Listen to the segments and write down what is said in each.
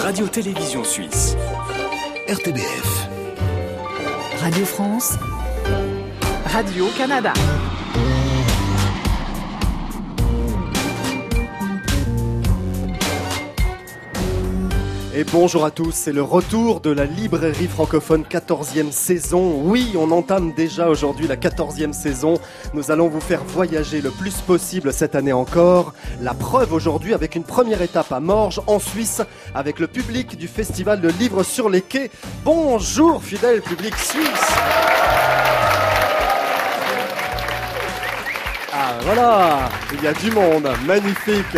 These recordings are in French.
Radio-Télévision Suisse. RTBF. Radio France. Radio-Canada. Et bonjour à tous, c'est le retour de la librairie francophone 14e saison. Oui, on entame déjà aujourd'hui la 14e saison. Nous allons vous faire voyager le plus possible cette année encore. La preuve aujourd'hui avec une première étape à Morges, en Suisse, avec le public du festival de livres sur les quais. Bonjour fidèle public suisse. Ah voilà, il y a du monde, magnifique.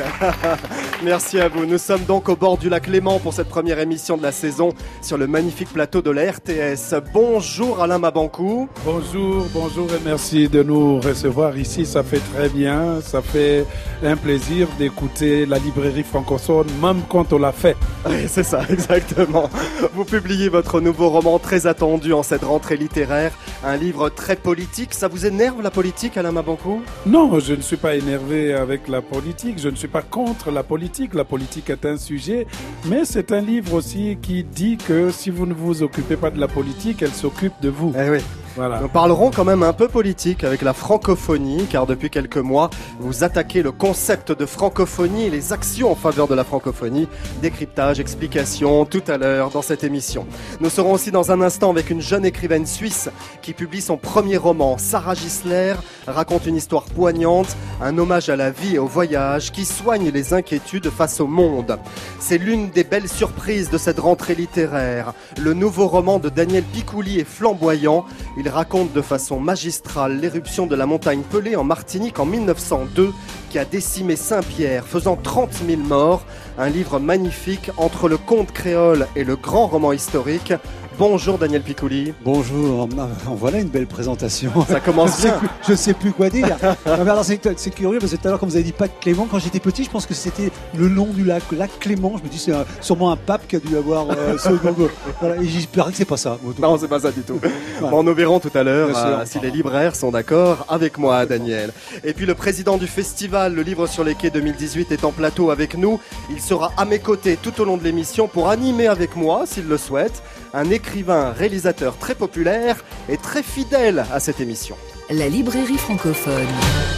Merci à vous. Nous sommes donc au bord du lac Léman pour cette première émission de la saison sur le magnifique plateau de la RTS. Bonjour Alain Mabanckou. Bonjour et merci de nous recevoir ici. Ça fait très bien, ça fait un plaisir d'écouter la librairie francophone, même quand on l'a fait. Oui, c'est ça, exactement. Vous publiez votre nouveau roman très attendu en cette rentrée littéraire, un livre très politique. Ça vous énerve la politique, Alain Mabanckou ? Non, je ne suis pas énervé avec la politique, je ne suis pas contre la politique. La politique est un sujet, mais c'est un livre aussi qui dit que si vous ne vous occupez pas de la politique, elle s'occupe de vous. Eh oui. Voilà. Nous parlerons quand même un peu politique avec la francophonie, car depuis quelques mois, vous attaquez le concept de francophonie et les actions en faveur de la francophonie. Décryptage, explication, tout à l'heure dans cette émission. Nous serons aussi dans un instant avec une jeune écrivaine suisse qui publie son premier roman. Sarah Gisler raconte une histoire poignante, un hommage à la vie et au voyage qui soigne les inquiétudes face au monde. C'est l'une des belles surprises de cette rentrée littéraire. Le nouveau roman de Daniel Picouli est flamboyant. Il raconte de façon magistrale l'éruption de la montagne Pelée en Martinique en 1902 qui a décimé Saint-Pierre, faisant 30 000 morts. Un livre magnifique entre le conte créole et le grand roman historique. Bonjour Daniel Picouli. Bonjour, en voilà une belle présentation. Ça commence bien. Je ne sais plus quoi dire. Non, mais alors c'est curieux parce que tout à l'heure quand vous avez dit Lac Clément, quand j'étais petit je pense que c'était le nom du lac, Lac Clément. Je me dis c'est sûrement un pape qui a dû avoir ce nom. Voilà, et j'espère que c'est pas ça. Non, c'est pas ça du tout. Ouais. Bon, nous verrons tout à l'heure si les libraires sont d'accord avec moi, Daniel. Et puis le président du festival Le Livre sur les Quais 2018 est en plateau avec nous. Il sera à mes côtés tout au long de l'émission pour animer avec moi, s'il le souhaite, un écrivain, réalisateur très populaire et très fidèle à cette émission. La librairie francophone.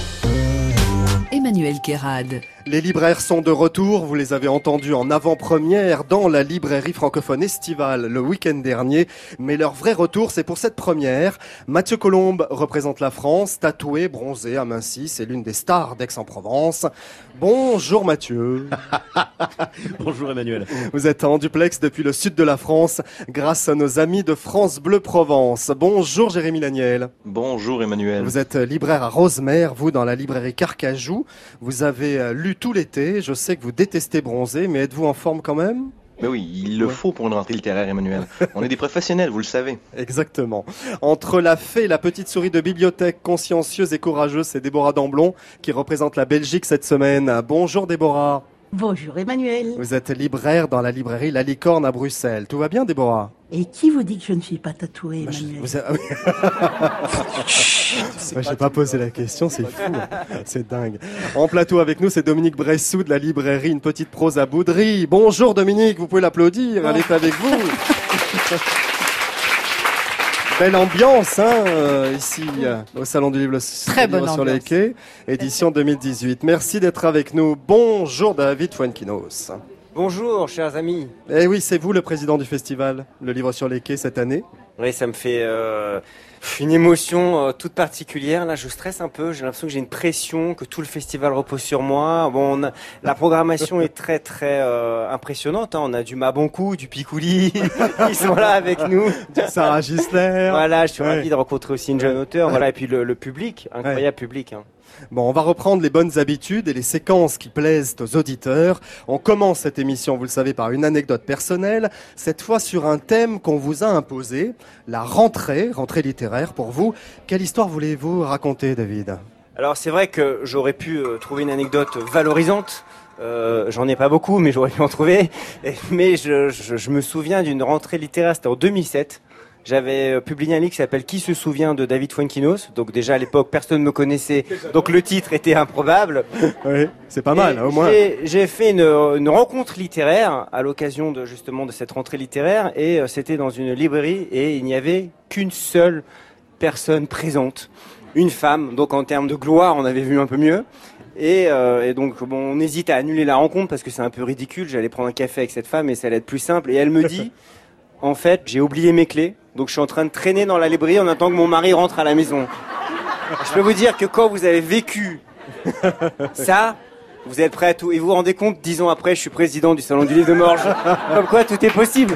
Emmanuel Kérad. Les libraires sont de retour, vous les avez entendus en avant-première dans la librairie francophone estivale le week-end dernier, mais leur vrai retour c'est pour cette première. Mathieu Colombe représente la France, tatoué, bronzé, aminci, c'est l'une des stars d'Aix-en-Provence. Bonjour Mathieu. Bonjour Emmanuel. Vous êtes en duplex depuis le sud de la France grâce à nos amis de France Bleu Provence. Bonjour Jérémy Laniel. Bonjour Emmanuel. Vous êtes libraire à Rosemère, vous dans la librairie Carcajou. Vous avez lu tout l'été, je sais que vous détestez bronzer, mais êtes-vous en forme quand même ? Mais oui, il le faut pour une rentrée littéraire, Emmanuel. On est des professionnels, vous le savez. Exactement. Entre la fée et la petite souris de bibliothèque, consciencieuse et courageuse, c'est Déborah Damblon qui représente la Belgique cette semaine. Bonjour Déborah. Bonjour Emmanuel. Vous êtes libraire dans la librairie La Licorne à Bruxelles. Tout va bien Déborah ? Et qui vous dit que je ne suis pas tatouée, Emmanuel ? J'ai pas posé la question, c'est fou. C'est dingue. En plateau avec nous, c'est Dominique Bressou de la librairie Une Petite Prose à Boudry. Bonjour Dominique, vous pouvez l'applaudir, elle est avec vous. Belle ambiance ici au Salon du Livre sur les Quais, édition 2018. Merci d'être avec nous. Bonjour David Fuenquinos. Bonjour chers amis. Eh oui, c'est vous le président du festival Le Livre sur les Quais cette année. Oui, ça me fait une émotion toute particulière. Là, je stresse un peu. J'ai l'impression que j'ai une pression, que tout le festival repose sur moi. Bon, la programmation est très très impressionnante. On a du Mabanckou, du Picouli, ils sont là avec nous. Sarah Gisler. Voilà, je suis ravi de rencontrer aussi une jeune auteure. Voilà, et puis le public, incroyable public. Bon, on va reprendre les bonnes habitudes et les séquences qui plaisent aux auditeurs. On commence cette émission, vous le savez, par une anecdote personnelle, cette fois sur un thème qu'on vous a imposé, la rentrée littéraire pour vous. Quelle histoire voulez-vous raconter, David ? Alors, c'est vrai que j'aurais pu trouver une anecdote valorisante. J'en ai pas beaucoup, mais j'aurais pu en trouver. Mais je me souviens d'une rentrée littéraire, c'était en 2007. J'avais publié un livre qui s'appelle Qui se souvient de David Fuenquinos. Donc déjà à l'époque, personne ne me connaissait. Donc le titre était improbable. Oui, c'est pas mal, au moins. J'ai fait une rencontre littéraire à l'occasion de justement de cette rentrée littéraire et c'était dans une librairie et il n'y avait qu'une seule personne présente, une femme. Donc en termes de gloire, on avait vu un peu mieux. Et donc bon, on hésite à annuler la rencontre parce que c'est un peu ridicule. J'allais prendre un café avec cette femme et ça allait être plus simple. Et elle me dit, en fait, j'ai oublié mes clés. Donc je suis en train de traîner dans la librairie en attendant que mon mari rentre à la maison. Je peux vous dire que quand vous avez vécu ça, vous êtes prêt à tout. Et vous vous rendez compte, 10 ans après, je suis président du Salon du Livre de Morges. Comme quoi, tout est possible.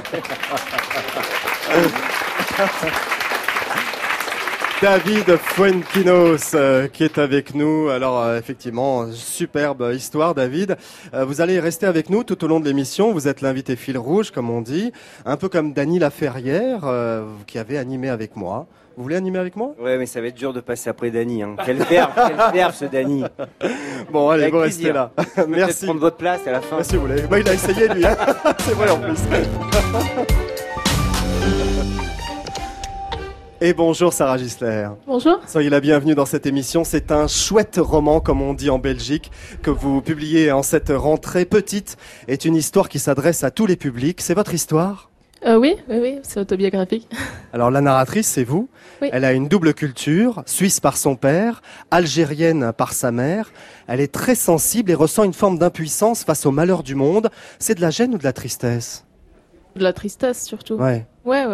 David Fuenquinos qui est avec nous. Alors effectivement, superbe histoire David. Vous allez rester avec nous tout au long de l'émission. Vous êtes l'invité fil rouge comme on dit. Un peu comme Dany Laferrière qui avait animé avec moi. Vous voulez animer avec moi? Ouais, mais ça va être dur de passer après Dany. Hein. Quel verbe ce Dany. Bon, allez, avec vous plaisir. restez là. Merci. Prendre votre place à la fin. Si vous voulez. Bah, il a essayé lui. Hein. C'est vrai en plus. Et bonjour Sarah Gisler. Bonjour. Soyez la bienvenue dans cette émission. C'est un chouette roman, comme on dit en Belgique, que vous publiez en cette rentrée. Petite est une histoire qui s'adresse à tous les publics. C'est votre histoire ? Oui, c'est autobiographique. Alors la narratrice, c'est vous. Oui. Elle a une double culture, suisse par son père, algérienne par sa mère. Elle est très sensible et ressent une forme d'impuissance face aux malheurs du monde. C'est de la gêne ou de la tristesse ? De la tristesse surtout. Ouais. Ouais.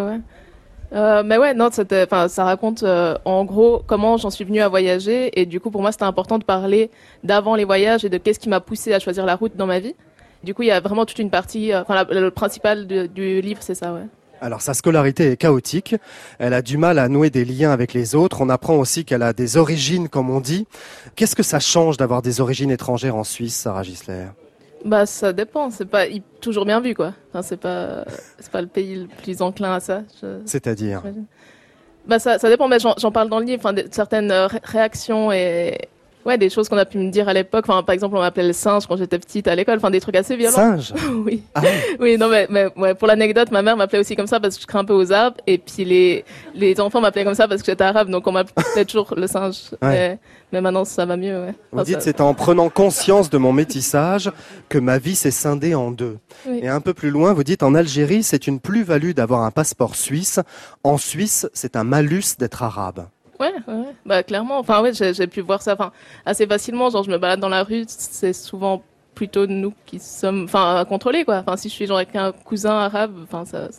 Mais ouais, non, ça raconte en gros comment j'en suis venue à voyager et du coup pour moi c'était important de parler d'avant les voyages et de qu'est-ce qui m'a poussée à choisir la route dans ma vie. Du coup il y a vraiment toute une partie, le principal du livre c'est ça, ouais. Alors sa scolarité est chaotique, elle a du mal à nouer des liens avec les autres, on apprend aussi qu'elle a des origines comme on dit. Qu'est-ce que ça change d'avoir des origines étrangères en Suisse, Sarah Gisler ? Bah ça dépend, c'est pas toujours bien vu quoi. Enfin, c'est pas le pays le plus enclin à ça. C'est-à-dire ? Bah ça dépend, mais j'en parle dans le livre, certaines réactions et ouais, des choses qu'on a pu me dire à l'époque. Enfin, par exemple, on m'appelait le singe quand j'étais petite à l'école. Enfin, des trucs assez violents. Singe ? Oui. Ah. Oui, non, mais ouais, pour l'anecdote, ma mère m'appelait aussi comme ça parce que je crains un peu aux arbres. Et puis les enfants m'appelaient comme ça parce que j'étais arabe, donc on m'appelait toujours le singe. Ouais. Mais maintenant, ça va mieux, ouais. Vous dites, c'est en prenant conscience de mon métissage que ma vie s'est scindée en deux. Oui. Et un peu plus loin, vous dites, en Algérie, c'est une plus-value d'avoir un passeport suisse. En Suisse, c'est un malus d'être arabe. Ouais. Bah, clairement. Enfin, ouais, j'ai pu voir ça, assez facilement. Genre, je me balade dans la rue, c'est souvent plutôt nous qui sommes, à contrôler, quoi. Enfin, si je suis genre avec un cousin arabe, ça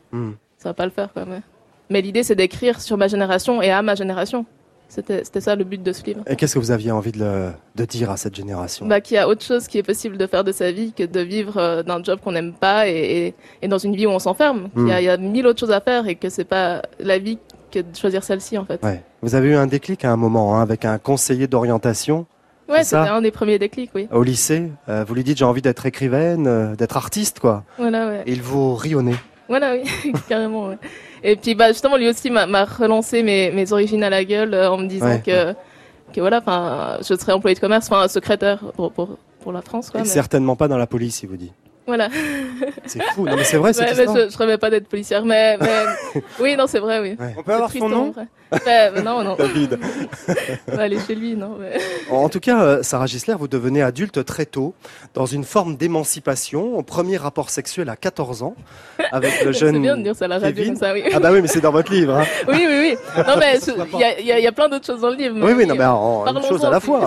va pas le faire, quoi, ouais. Mais l'idée, c'est d'écrire sur ma génération et à ma génération. C'était ça le but de ce livre. Et qu'est-ce que vous aviez envie de dire à cette génération ? Bah, qu'il y a autre chose qui est possible de faire de sa vie que de vivre d'un job qu'on n'aime pas et dans une vie où on s'enferme. Il y a 1000 autres choses à faire et que c'est pas la vie que de choisir celle-ci, en fait. Ouais. Vous avez eu un déclic à un moment, avec un conseiller d'orientation. Ouais, c'était un des premiers déclics, oui. Au lycée, vous lui dites j'ai envie d'être écrivaine, d'être artiste, quoi. Voilà, ouais. Et il vous rit au nez. Voilà, oui, carrément, ouais. Et puis, justement, lui aussi m'a relancé mes origines à la gueule en me disant que voilà, je serais employée de commerce, secrétaire pour la France, quoi. Et certainement pas dans la police, il vous dit. Voilà. C'est fou, non mais c'est vrai, c'est mais je rêvais pas d'être policière, mais oui, non, c'est vrai, oui. Ouais. On peut avoir son nom ? Non. David. On va aller chez lui, non. Mais... En tout cas, Sarah Gisler, vous devenez adulte très tôt, dans une forme d'émancipation, au premier rapport sexuel à 14 ans, avec le jeune C'est bien de dire ça à la radio comme ça, oui. Ah bah oui, mais c'est dans votre livre. Hein. Oui. Non mais il y a plein d'autres choses dans le livre. Oui, non mais une chose à la fois.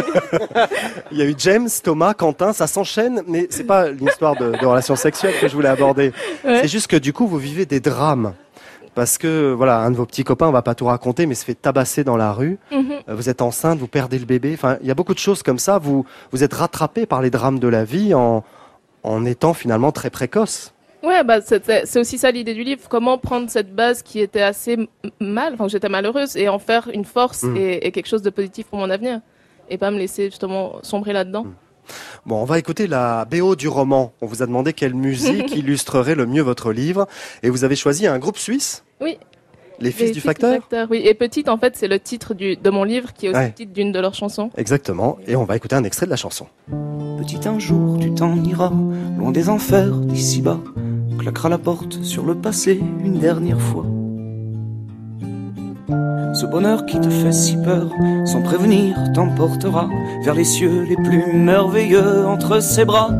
Il y a eu James, Thomas, Quentin, ça s'enchaîne, mais c'est pas l'histoire de relations sexuelles que je voulais aborder. Ouais. C'est juste que du coup, vous vivez des drames. Parce que, voilà, un de vos petits copains, on va pas tout raconter, mais se fait tabasser dans la rue. Vous êtes enceinte, vous perdez le bébé. Enfin, il y a beaucoup de choses comme ça. Vous êtes rattrapé par les drames de la vie en étant finalement très précoce. Ouais, c'est aussi ça l'idée du livre. Comment prendre cette base qui était assez j'étais malheureuse et en faire une force et quelque chose de positif pour mon avenir. Et pas me laisser justement sombrer là-dedans. Bon, on va écouter la BO du roman. On vous a demandé quelle musique illustrerait le mieux votre livre. Et vous avez choisi un groupe suisse ? Oui. Les Fils du Facteur ? Oui, et Petite, en fait, c'est le titre de mon livre qui est aussi le titre d'une de leurs chansons. Exactement, et on va écouter un extrait de la chanson. Petite, un jour, tu t'en iras, loin des enfers d'ici-bas, claquera la porte sur le passé une dernière fois. Ce bonheur qui te fait si peur, sans prévenir, t'emportera vers les cieux les plus merveilleux entre ses bras.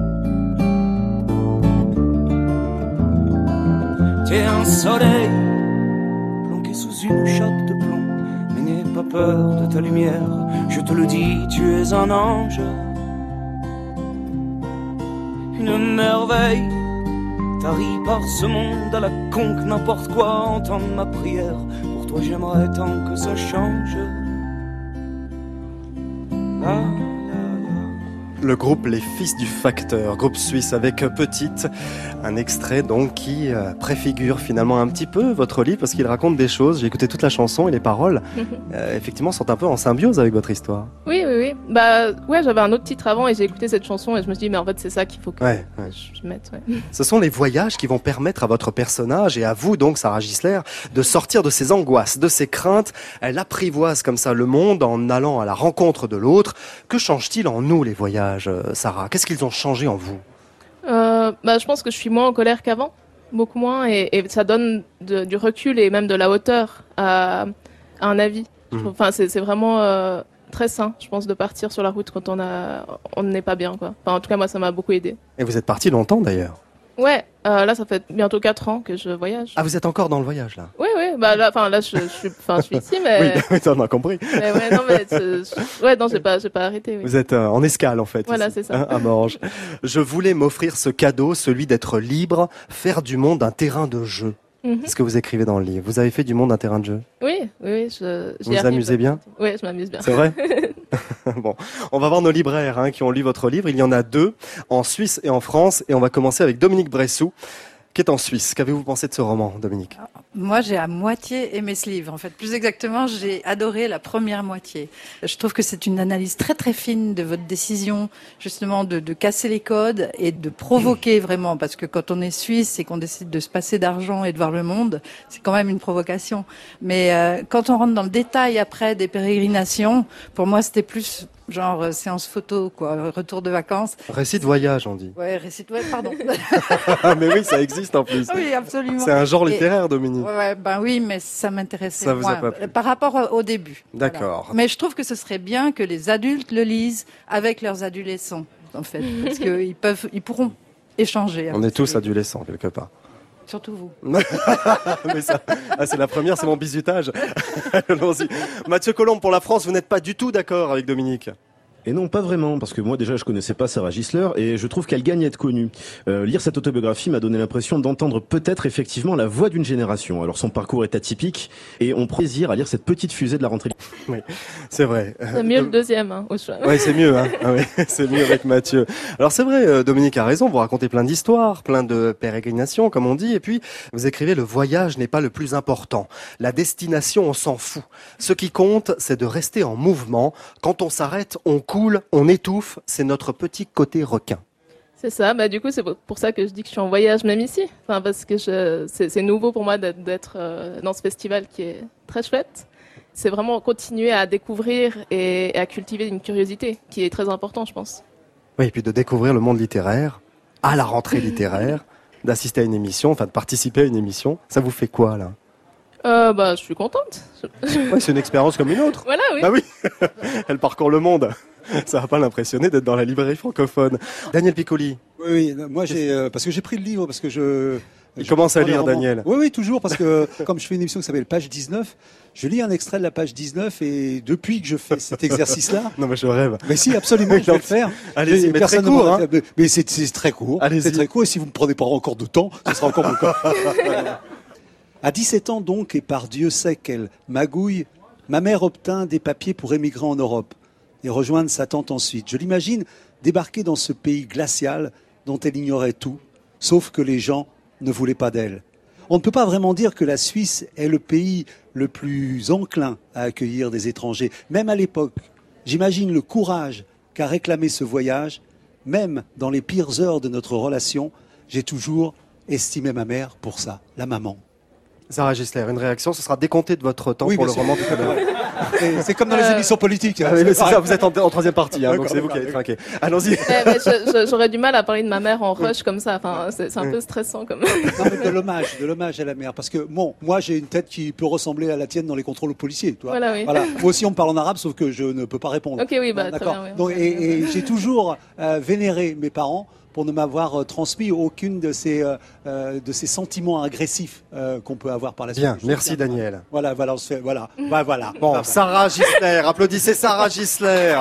T'es un soleil planqué sous une chape de plomb, mais n'aie pas peur de ta lumière, je te le dis, tu es un ange. Une merveille, tarie par ce monde à la con que n'importe quoi entendre ma prière. Pour toi j'aimerais tant que ça change. Ah. Le groupe Les Fils du Facteur, groupe suisse avec Petite, un extrait donc qui préfigure finalement un petit peu votre livre parce qu'il raconte des choses. J'ai écouté toute la chanson et les paroles, effectivement, sont un peu en symbiose avec votre histoire. Oui. Bah ouais, j'avais un autre titre avant et j'ai écouté cette chanson et je me suis dit mais en fait c'est ça qu'il faut que je mette. Ouais. Ce sont les voyages qui vont permettre à votre personnage et à vous donc Sarah Gisler de sortir de ses angoisses, de ses craintes. Elle apprivoise comme ça le monde en allant à la rencontre de l'autre. Que change-t-il en nous les voyages, Sarah? Qu'est-ce qu'ils ont changé en vous? Je pense que je suis moins en colère qu'avant, beaucoup moins, et ça donne du recul et même de la hauteur à un avis. Enfin, c'est vraiment très sain, je pense, de partir sur la route quand on n'est pas bien, quoi. Enfin, en tout cas, moi, ça m'a beaucoup aidé. Et vous êtes parti longtemps d'ailleurs? Ouais, là, ça fait bientôt 4 ans que je voyage. Ah, vous êtes encore dans le voyage là? Oui, bah là, je suis ici, mais. Oui, on a compris. Mais ouais, non, mais j'ai pas arrêté. Oui. Vous êtes en escale en fait. Voilà, ici, c'est ça. à Morges. Je voulais m'offrir ce cadeau, celui d'être libre, faire du monde un terrain de jeu. C'est ce que vous écrivez dans le livre. Vous avez fait du monde un terrain de jeu? Oui. Vous vous amusez bien? Oui, je m'amuse bien. C'est vrai? Bon, on va voir nos libraires qui ont lu votre livre. Il y en a 2, en Suisse et en France. Et on va commencer avec Dominique Bressou, qui est en Suisse. Qu'avez-vous pensé de ce roman, Dominique? Moi, j'ai à moitié aimé ce livre. En fait, plus exactement, j'ai adoré la première moitié. Je trouve que c'est une analyse très très fine de votre décision, justement, de casser les codes et de provoquer vraiment. Parce que quand on est suisse et qu'on décide de se passer d'argent et de voir le monde, c'est quand même une provocation. Mais quand on rentre dans le détail après des pérégrinations, pour moi, c'était plus genre séance photo, quoi, retour de vacances. Récit de voyage, on dit. Ouais, pardon. Mais oui, ça existe en plus. Oui, absolument. C'est un genre littéraire, Dominique. Ouais, oui, mais ça m'intéressait ça vous moins a pas plu. par rapport au début. D'accord. Voilà. Mais je trouve que ce serait bien que les adultes le lisent avec leurs adolescents, en fait, parce qu'ils pourront échanger. On est tous adolescents quelque part. Surtout vous. Mais ça, c'est la première, c'est mon bizutage. Allons-y. Mathieu Colombe, pour la France, vous n'êtes pas du tout d'accord avec Dominique? Et non, pas vraiment, parce que moi déjà je connaissais pas Sarah Gisler et je trouve qu'elle gagne à être connue. Lire cette autobiographie m'a donné l'impression d'entendre peut-être effectivement la voix d'une génération. Alors son parcours est atypique et on prend plaisir à lire cette petite fusée de la rentrée. Oui, c'est vrai. C'est mieux le deuxième, au choix. Oui, c'est mieux, Ah, oui, c'est mieux avec Mathieu. Alors c'est vrai, Dominique a raison, vous racontez plein d'histoires, plein de pérégrinations, comme on dit, et puis vous écrivez le voyage n'est pas le plus important. La destination, on s'en fout. Ce qui compte, c'est de rester en mouvement. Quand on s'arrête, on coule, on étouffe, c'est notre petit côté requin. C'est ça, du coup c'est pour ça que je dis que je suis en voyage même ici, parce que c'est nouveau pour moi d'être dans ce festival qui est très chouette. C'est vraiment continuer à découvrir et à cultiver une curiosité qui est très important, je pense. Oui, et puis de découvrir le monde littéraire, à la rentrée littéraire, d'assister à une émission, de participer à une émission, ça vous fait quoi là? Je suis contente. Ouais, c'est une expérience comme une autre. Voilà, oui. Ah oui, elle parcourt le monde. Ça va pas l'impressionner d'être dans la librairie francophone. Daniel Piccoli. Oui, moi parce que j'ai pris le livre, parce que Il commence à lire, Daniel. Oui, toujours, parce que comme je fais une émission qui s'appelle Page 19, je lis un extrait de la page 19 et depuis que je fais cet exercice-là... Non, mais je rêve. Mais si, absolument, je vais le faire. Allez-y, mais très court. Mais c'est très court. C'est très court et si vous ne me prenez pas encore de temps, ce sera encore beaucoup. À 17 ans donc, et par Dieu sait quelle magouille, ma mère obtint des papiers pour émigrer en Europe et rejoindre sa tante ensuite. Je l'imagine débarquer dans ce pays glacial dont elle ignorait tout, sauf que les gens ne voulaient pas d'elle. On ne peut pas vraiment dire que la Suisse est le pays le plus enclin à accueillir des étrangers, même à l'époque. J'imagine le courage qu'a réclamé ce voyage, même dans les pires heures de notre relation. J'ai toujours estimé ma mère pour ça, la maman. Sarah Gisler, une réaction, ce sera décompté de votre temps Oui, pour le bien roman sûr. tout à l'heure. Et c'est comme dans les émissions politiques. Ah oui, mais c'est ça, vous êtes en troisième partie, hein, donc c'est vous qui allez trinquer. Allons-y. J'aurais du mal à parler de ma mère en rush comme ça. Enfin, c'est un peu stressant comme. Non, mais de l'hommage à la mère. Parce que, bon, moi, j'ai une tête qui peut ressembler à la tienne dans les contrôles policiers. Tu vois. Voilà, oui. Voilà. Moi aussi, on me parle en arabe, sauf que je ne peux pas répondre. Ok, oui, bah, d'accord. très bien, oui. Donc, et j'ai toujours vénéré mes parents pour ne m'avoir transmis aucune de ces sentiments agressifs qu'on peut avoir par la suite. Bien, merci Daniel. Voilà, on se fait, voilà. Bah, voilà. Bon, Sarah Gisler, applaudissez Sarah Gisler.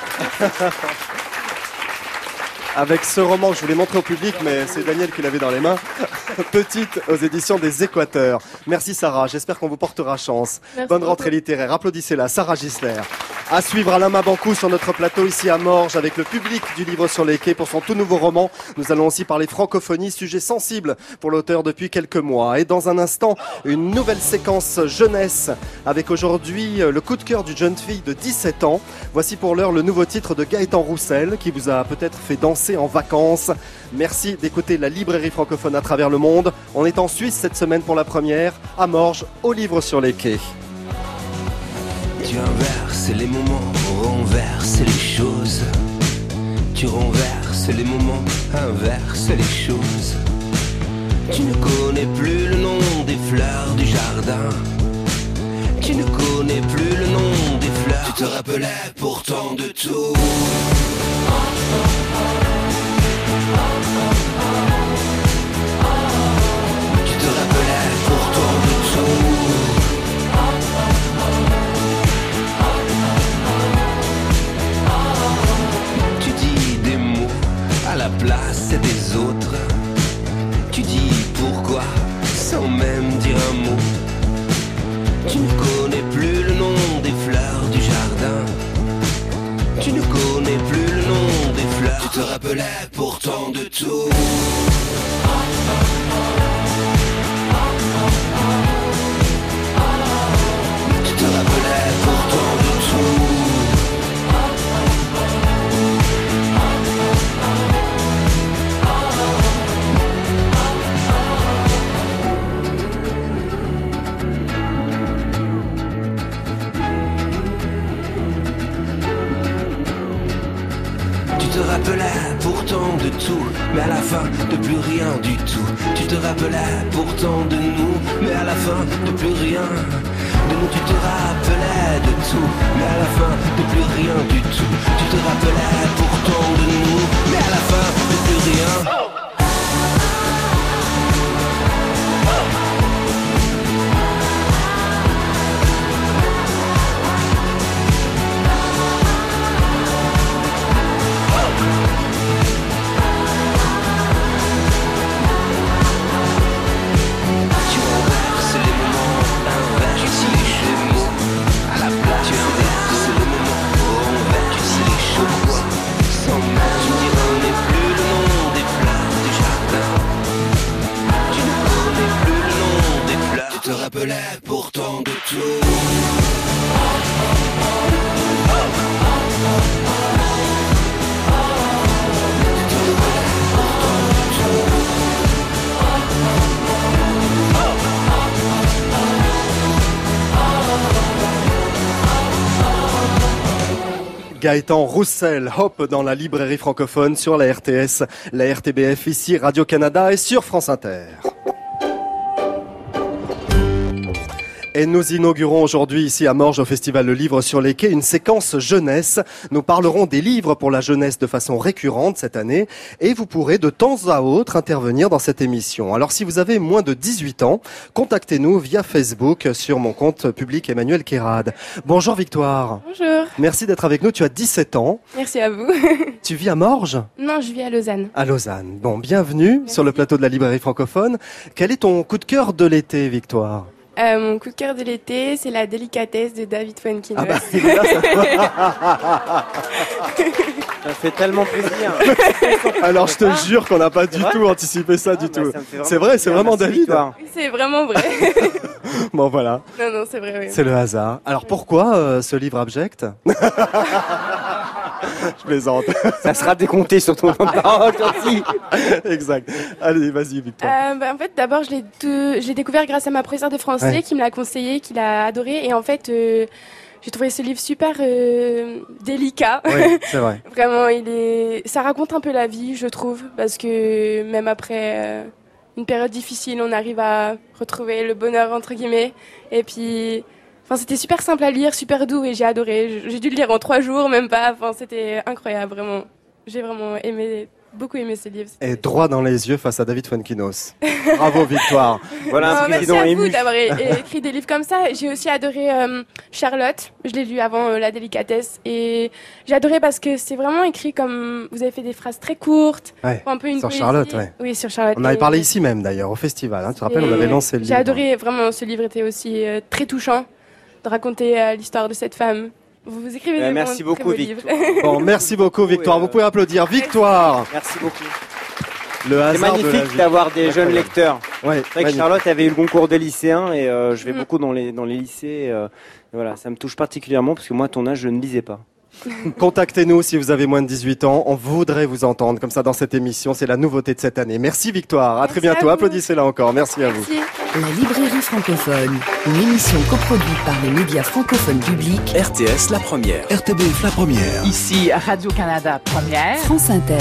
Avec ce roman que je voulais montrer au public, mais c'est Daniel qui l'avait dans les mains. Petite aux éditions des Équateurs. Merci Sarah, j'espère qu'on vous portera chance. Merci Bonne beaucoup. rentrée littéraire, applaudissez-la, Sarah Gisler. À suivre Alain Mabancou sur notre plateau ici à Morges avec le public du Livre sur les quais pour son tout nouveau roman. Nous allons aussi parler francophonie, sujet sensible pour l'auteur depuis quelques mois. Et dans un instant, une nouvelle séquence jeunesse avec aujourd'hui le coup de cœur d'une jeune fille de 17 ans. Voici pour l'heure le nouveau titre de Gaëtan Roussel qui vous a peut-être fait danser en vacances. Merci d'écouter la librairie francophone à travers le monde. On est en Suisse cette semaine pour la première, à Morges, au Livre sur les quais. Tu inverses les moments, renverses les choses. Tu renverses les moments, inverses les choses. Tu ne connais plus le nom des fleurs du jardin. Tu ne connais plus le nom des fleurs. Tu te rappelais pourtant de tout. Tu te rappelais pourtant de tout. Tu dis des mots à la place des autres. Tu dis pourquoi sans même dire un mot. Tu ne connais plus le nom des fleurs du jardin. Tu ne connais plus le nom des fleurs. Tu te rappelais pourtant de tout. Tu te rappelais pourtant de tout. Tu te rappelais pourtant de tout, mais à la fin de plus rien du tout. Tu te rappelais pourtant de nous, mais à la fin de plus rien. De nous tu te rappelais de tout, mais à la fin de plus rien du tout. Tu te rappelais pourtant de nous, mais à la fin de plus rien. Tu te rappelais pourtant de tout. Gaëtan Roussel, hop dans la librairie francophone sur la RTS, la RTBF ici, Radio-Canada et sur France Inter. Et nous inaugurons aujourd'hui ici à Morges au Festival Le Livre sur les quais une séquence jeunesse. Nous parlerons des livres pour la jeunesse de façon récurrente cette année et vous pourrez de temps à autre intervenir dans cette émission. Alors si vous avez moins de 18 ans, contactez-nous via Facebook sur mon compte public Emmanuel Kérad. Bonjour Victoire. Bonjour. Merci d'être avec nous, tu as 17 ans. Merci à vous. Tu vis à Morges ? Non, je vis à Lausanne. À Lausanne. Bon, bienvenue sur le plateau de la librairie francophone. Quel est ton coup de cœur de l'été, Victoire ? Mon coup de cœur de l'été, c'est La délicatesse de David Fuenkinos. Ah bah, là, Ça fait tellement plaisir. Alors je te jure qu'on n'a pas du tout anticipé ça du tout. C'est vrai, c'est vraiment David. C'est vraiment vrai. Bon voilà. Non, c'est vrai, oui. C'est le hasard. Alors pourquoi ce livre abject ? Je plaisante. Ça sera décompté sur ton temps de parole, gentil. Exact. Allez, vas-y, Victoire. En fait, d'abord, je l'ai découvert grâce à ma professeure de français qui me l'a conseillé, qui l'a adoré. Et en fait, j'ai trouvé ce livre super délicat. Oui, c'est vrai. Vraiment, ça raconte un peu la vie, je trouve, parce que même après une période difficile, on arrive à retrouver le bonheur, entre guillemets. Et puis, c'était super simple à lire, super doux, et j'ai adoré. J'ai dû le lire en 3 jours, même pas. C'était incroyable, vraiment. J'ai vraiment beaucoup aimé ce livre. Et droit dans les yeux face à David Fuenkinos. Bravo, Victoire. Voilà un président merci à ému. vous d'avoir écrit des livres comme ça. J'ai aussi adoré Charlotte. Je l'ai lu avant La délicatesse. Et j'ai adoré parce que c'est vraiment écrit comme... Vous avez fait des phrases très courtes. Ouais, un peu une sur poésie. Charlotte, ouais. Oui, sur Charlotte. On avait parlé ici même, d'ailleurs, au festival. Hein. Tu te rappelles, on avait lancé le livre. J'ai adoré, vraiment, ce livre était aussi très touchant de raconter l'histoire de cette femme. Vous écrivez des merci beaucoup, Victoire. Bon, merci beaucoup, Victoire. Vous pouvez applaudir. Victoire. Merci beaucoup. Le C'est hasard de la magnifique vie. d'avoir des jeunes lecteurs. Ouais, c'est vrai que Charlotte avait eu le concours des lycéens et je vais beaucoup dans les lycées. Voilà, ça me touche particulièrement parce que moi, à ton âge, je ne lisais pas. Contactez-nous si vous avez moins de 18 ans. On voudrait vous entendre comme ça dans cette émission. C'est la nouveauté de cette année. Merci Victoire. À très bientôt. Applaudissez-la encore. Merci à vous. La librairie francophone, une émission coproduite par les médias francophones publics. RTS La Première. RTBF La Première. Ici, Radio-Canada Première. France Inter.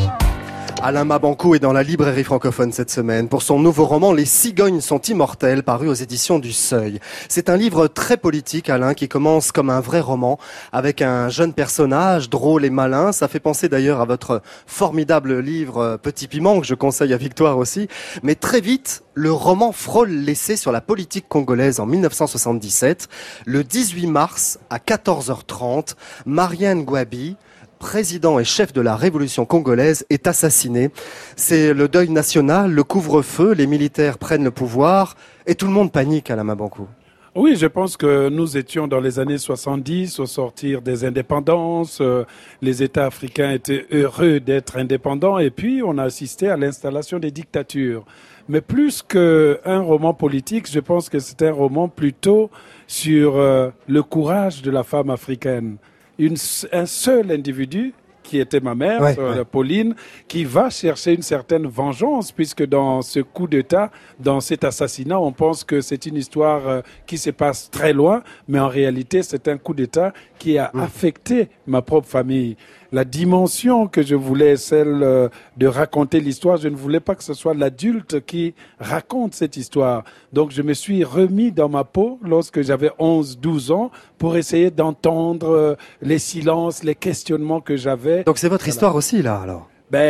Alain Mabankou est dans la librairie francophone cette semaine pour son nouveau roman Les cigognes sont immortelles, paru aux éditions du Seuil. C'est un livre très politique, Alain, qui commence comme un vrai roman avec un jeune personnage drôle et malin. Ça fait penser d'ailleurs à votre formidable livre Petit Piment, que je conseille à Victoire aussi. Mais très vite, le roman frôle l'essai sur la politique congolaise en 1977. Le 18 mars à 14h30, Marianne Gouabi, président et chef de la révolution congolaise, est assassiné. C'est le deuil national, le couvre-feu, les militaires prennent le pouvoir et tout le monde panique à la Mabankou. Oui, je pense que nous étions dans les années 70 au sortir des indépendances. Les États africains étaient heureux d'être indépendants et puis on a assisté à l'installation des dictatures. Mais plus qu'un roman politique, je pense que c'est un roman plutôt sur le courage de la femme africaine. Un seul individu, qui était ma mère, Pauline, qui va chercher une certaine vengeance, puisque dans ce coup d'État, dans cet assassinat, on pense que c'est une histoire qui se passe très loin, mais en réalité, c'est un coup d'État qui a affecté ma propre famille. La dimension que je voulais, celle de raconter l'histoire, je ne voulais pas que ce soit l'adulte qui raconte cette histoire. Donc je me suis remis dans ma peau lorsque j'avais 11-12 ans pour essayer d'entendre les silences, les questionnements que j'avais. Donc c'est votre histoire aussi là alors?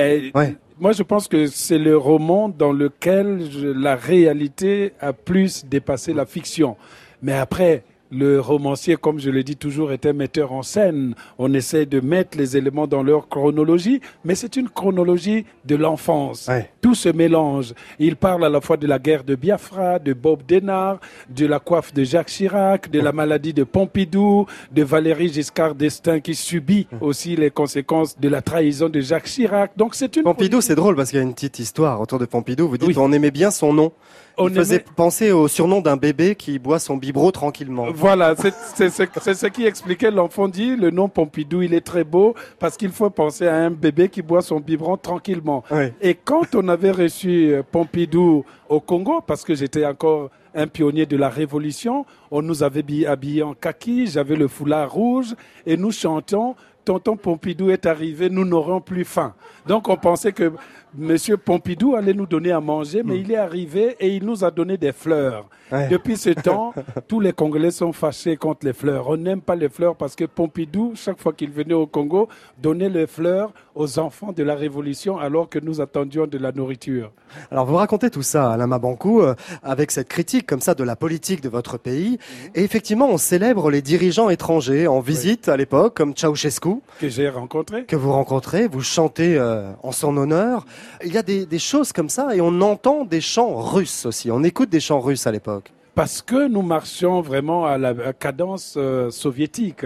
Moi je pense que c'est le roman dans lequel la réalité a plus dépassé la fiction. Mais après... Le romancier, comme je le dis toujours, est un metteur en scène. On essaie de mettre les éléments dans leur chronologie, mais c'est une chronologie de l'enfance. Tout se mélange. Il parle à la fois de la guerre de Biafra, de Bob Denard, de la coiffe de Jacques Chirac, de la maladie de Pompidou, de Valéry Giscard d'Estaing qui subit aussi les conséquences de la trahison de Jacques Chirac. Donc c'est une Pompidou, c'est drôle parce qu'il y a une petite histoire autour de Pompidou. Vous dites on aimait bien son nom. Il faisait penser au surnom d'un bébé qui boit son biberon tranquillement. Voilà, c'est ce qui expliquait. L'enfant dit, le nom Pompidou, il est très beau parce qu'il faut penser à un bébé qui boit son biberon tranquillement. Et quand on avait reçu Pompidou au Congo, parce que j'étais encore un pionnier de la Révolution, on nous avait habillés en kaki, j'avais le foulard rouge et nous chantions « Tonton Pompidou est arrivé, nous n'aurons plus faim ». Donc on pensait que Monsieur Pompidou allait nous donner à manger, mais il est arrivé et il nous a donné des fleurs. Depuis ce temps, tous les Congolais sont fâchés contre les fleurs. On n'aime pas les fleurs parce que Pompidou, chaque fois qu'il venait au Congo, donnait les fleurs aux enfants de la Révolution alors que nous attendions de la nourriture. Alors vous racontez tout ça, Alain Mabankou, avec cette critique comme ça de la politique de votre pays. Et effectivement, on célèbre les dirigeants étrangers en visite à l'époque, comme Ceausescu. Que j'ai rencontré. Que vous rencontrez, vous chantez en son honneur. Il y a des choses comme ça et on entend des chants russes aussi. On écoute des chants russes à l'époque. Parce que nous marchions vraiment à la cadence soviétique.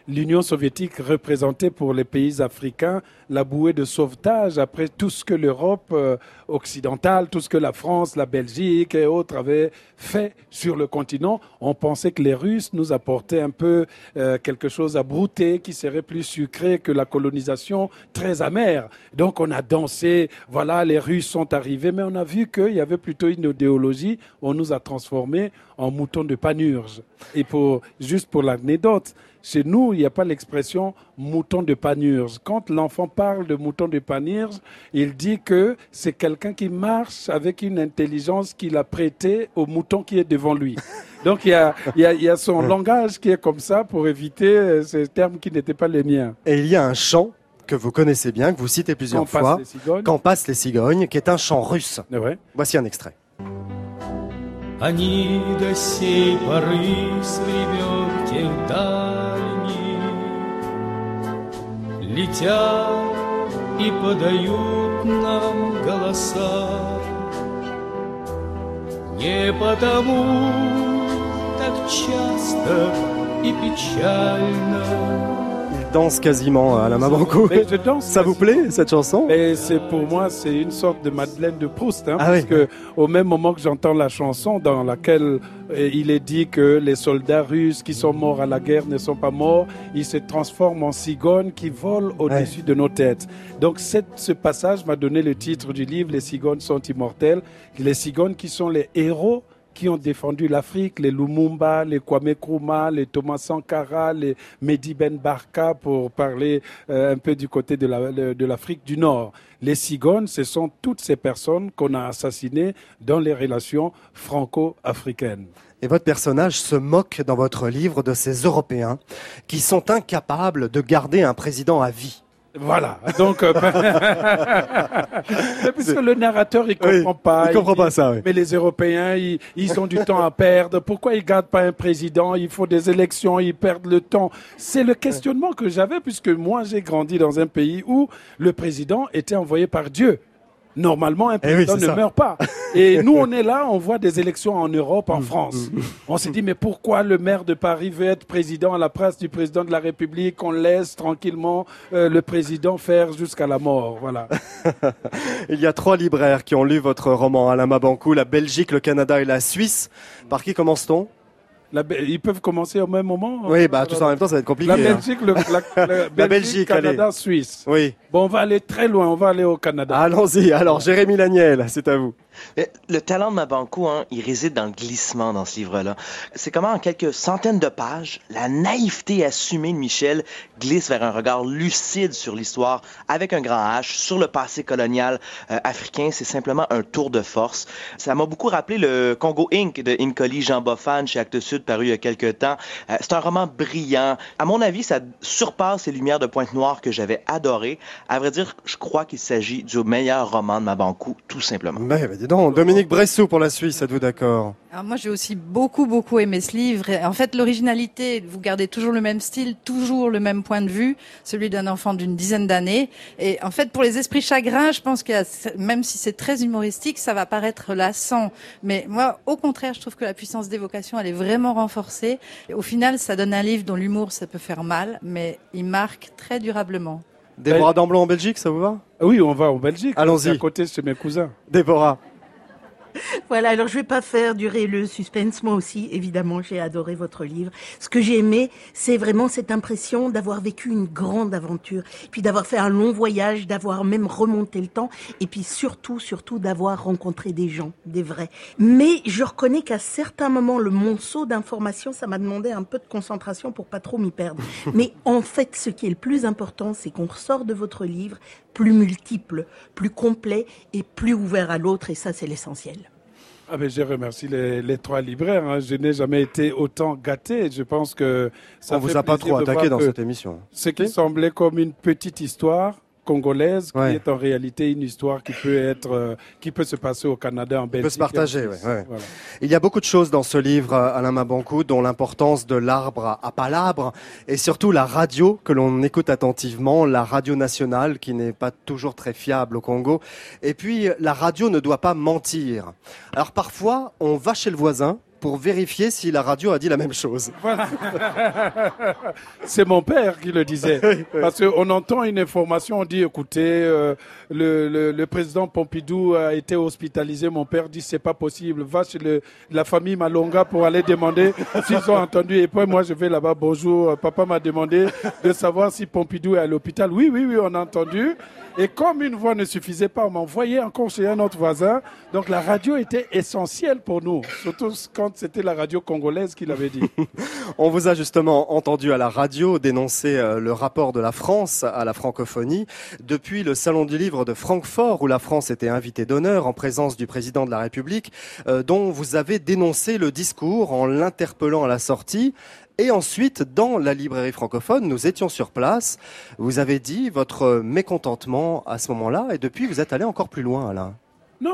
l'Union soviétique représentait pour les pays africains la bouée de sauvetage après tout ce que l'Europe occidentale, tout ce que la France, la Belgique et autres avaient fait sur le continent. On pensait que les Russes nous apportaient un peu quelque chose à brouter qui serait plus sucré que la colonisation très amère. Donc on a dansé, voilà, les Russes sont arrivés, mais on a vu qu'il y avait plutôt une idéologie. On nous a transformés en moutons de Panurge. Et juste pour l'anecdote, chez nous, il n'y a pas l'expression mouton de Panurge. Quand l'enfant parle de mouton de Panurge, il dit que c'est quelqu'un qui marche avec une intelligence qu'il a prêtée au mouton qui est devant lui. Donc il y a son langage qui est comme ça pour éviter ces termes qui n'étaient pas les miens. Et il y a un chant que vous connaissez bien, que vous citez plusieurs fois, Quand passent les cigognes, qui est un chant russe. Ouais. Voici un extrait. Они до сей поры с лебедки дальней летят и подают нам голоса. Не потому так часто и печально. Danse quasiment à la Mabankou. Ça vous plaît, cette chanson? Et pour moi, c'est une sorte de Madeleine de Proust, parce que au même moment que j'entends la chanson dans laquelle il est dit que les soldats russes qui sont morts à la guerre ne sont pas morts, ils se transforment en cigognes qui volent au-dessus de nos têtes. Donc ce passage m'a donné le titre du livre, Les cigognes sont immortelles. Les cigognes qui sont les héros qui ont défendu l'Afrique, les Lumumba, les Kwame Nkrumah, les Thomas Sankara, les Mehdi Ben Barka, pour parler un peu du côté de l'Afrique du Nord. Les cigognes, ce sont toutes ces personnes qu'on a assassinées dans les relations franco-africaines. Et votre personnage se moque dans votre livre de ces Européens qui sont incapables de garder un président à vie. Voilà, donc puisque le narrateur il comprend pas. Il comprend pas ça, oui. Mais les Européens, ils ont du temps à perdre. Pourquoi ils gardent pas un président? Il faut des élections, ils perdent le temps. C'est le questionnement que j'avais, puisque moi j'ai grandi dans un pays où le président était envoyé par Dieu. Normalement, un président ne meurt pas. Et nous, on est là, on voit des élections en Europe, en France. On s'est dit, mais pourquoi le maire de Paris veut être président à la place du président de la République? On laisse tranquillement le président faire jusqu'à la mort. Voilà. Il y a 3 libraires qui ont lu votre roman, Alain Mabankou, la Belgique, le Canada et la Suisse. Par qui commence-t-on? Ils peuvent commencer au même moment? Oui, tous en même temps, ça va être compliqué. La Belgique, la Belgique, Canada, allez. Suisse. Oui. Bon, on va aller très loin, on va aller au Canada. Allons-y. Alors, Jérémy Laniel, c'est à vous. Le talent de Mabankou, il réside dans le glissement dans ce livre-là. C'est comment, en quelques centaines de pages, la naïveté assumée de Michel glisse vers un regard lucide sur l'histoire, avec un grand H, sur le passé colonial africain. C'est simplement un tour de force. Ça m'a beaucoup rappelé le Congo Inc. de Nkoli Jean Boffan chez Actes Sud, paru il y a quelques temps. C'est un roman brillant. À mon avis, ça surpasse les Lumières de Pointe-Noire que j'avais adoré. À vrai dire, je crois qu'il s'agit du meilleur roman de Mabankou, tout simplement. Dis donc, Dominique Bressou pour la Suisse, êtes-vous d'accord? Alors moi, j'ai aussi beaucoup aimé ce livre. Et en fait, l'originalité, vous gardez toujours le même style, toujours le même point de vue, celui d'un enfant d'une dizaine d'années. Et en fait, pour les esprits chagrins, je pense même si c'est très humoristique, ça va paraître lassant. Mais moi, au contraire, je trouve que la puissance d'évocation, elle est vraiment renforcée. Et au final, ça donne un livre dont l'humour, ça peut faire mal, mais il marque très durablement. Déborah Damblon en Belgique, ça vous va? Oui, on va en Belgique. Allons-y. C'est à côté chez mes cousins. Déborah. Voilà, alors je vais pas faire durer le suspense. Moi aussi, évidemment, j'ai adoré votre livre. Ce que j'ai aimé, c'est vraiment cette impression d'avoir vécu une grande aventure, puis d'avoir fait un long voyage, d'avoir même remonté le temps, et puis surtout d'avoir rencontré des gens, des vrais. Mais je reconnais qu'à certains moments, le monceau d'informations, ça m'a demandé un peu de concentration pour pas trop m'y perdre. Mais en fait, ce qui est le plus important, c'est qu'on ressort de votre livre plus multiple, plus complet et plus ouvert à l'autre, et ça, c'est l'essentiel. Ah ben, je remercie les 3 libraires. Je n'ai jamais été autant gâté. Je pense que ça on vous a pas trop attaqué dans cette émission. Ce qui semblait comme une petite histoire congolaise, qui est en réalité une histoire qui peut se passer au Canada, en Belgique. Peut se partager, Voilà. Il y a beaucoup de choses dans ce livre, Alain Mabankou, dont l'importance de l'arbre à palabre, et surtout la radio que l'on écoute attentivement, la radio nationale qui n'est pas toujours très fiable au Congo. Et puis, la radio ne doit pas mentir. Alors parfois, on va chez le voisin, pour vérifier si la radio a dit la même chose. Voilà. C'est mon père qui le disait. Parce qu'on entend une information, on dit, écoutez, le président Pompidou a été hospitalisé. Mon père dit, c'est pas possible. Va chez la famille Malonga pour aller demander s'ils ont entendu. Et puis moi, je vais là-bas, bonjour, papa m'a demandé de savoir si Pompidou est à l'hôpital. Oui, on a entendu. Et comme une voix ne suffisait pas, on m'envoyait encore chez un autre voisin. Donc la radio était essentielle pour nous, surtout quand c'était la radio congolaise qui l'avait dit. On vous a justement entendu à la radio dénoncer le rapport de la France à la francophonie depuis le Salon du Livre de Francfort où la France était invitée d'honneur en présence du président de la République, dont vous avez dénoncé le discours en l'interpellant à la sortie. Et ensuite, dans la librairie francophone, nous étions sur place. Vous avez dit votre mécontentement à ce moment-là, et depuis, vous êtes allé encore plus loin, Alain. Non,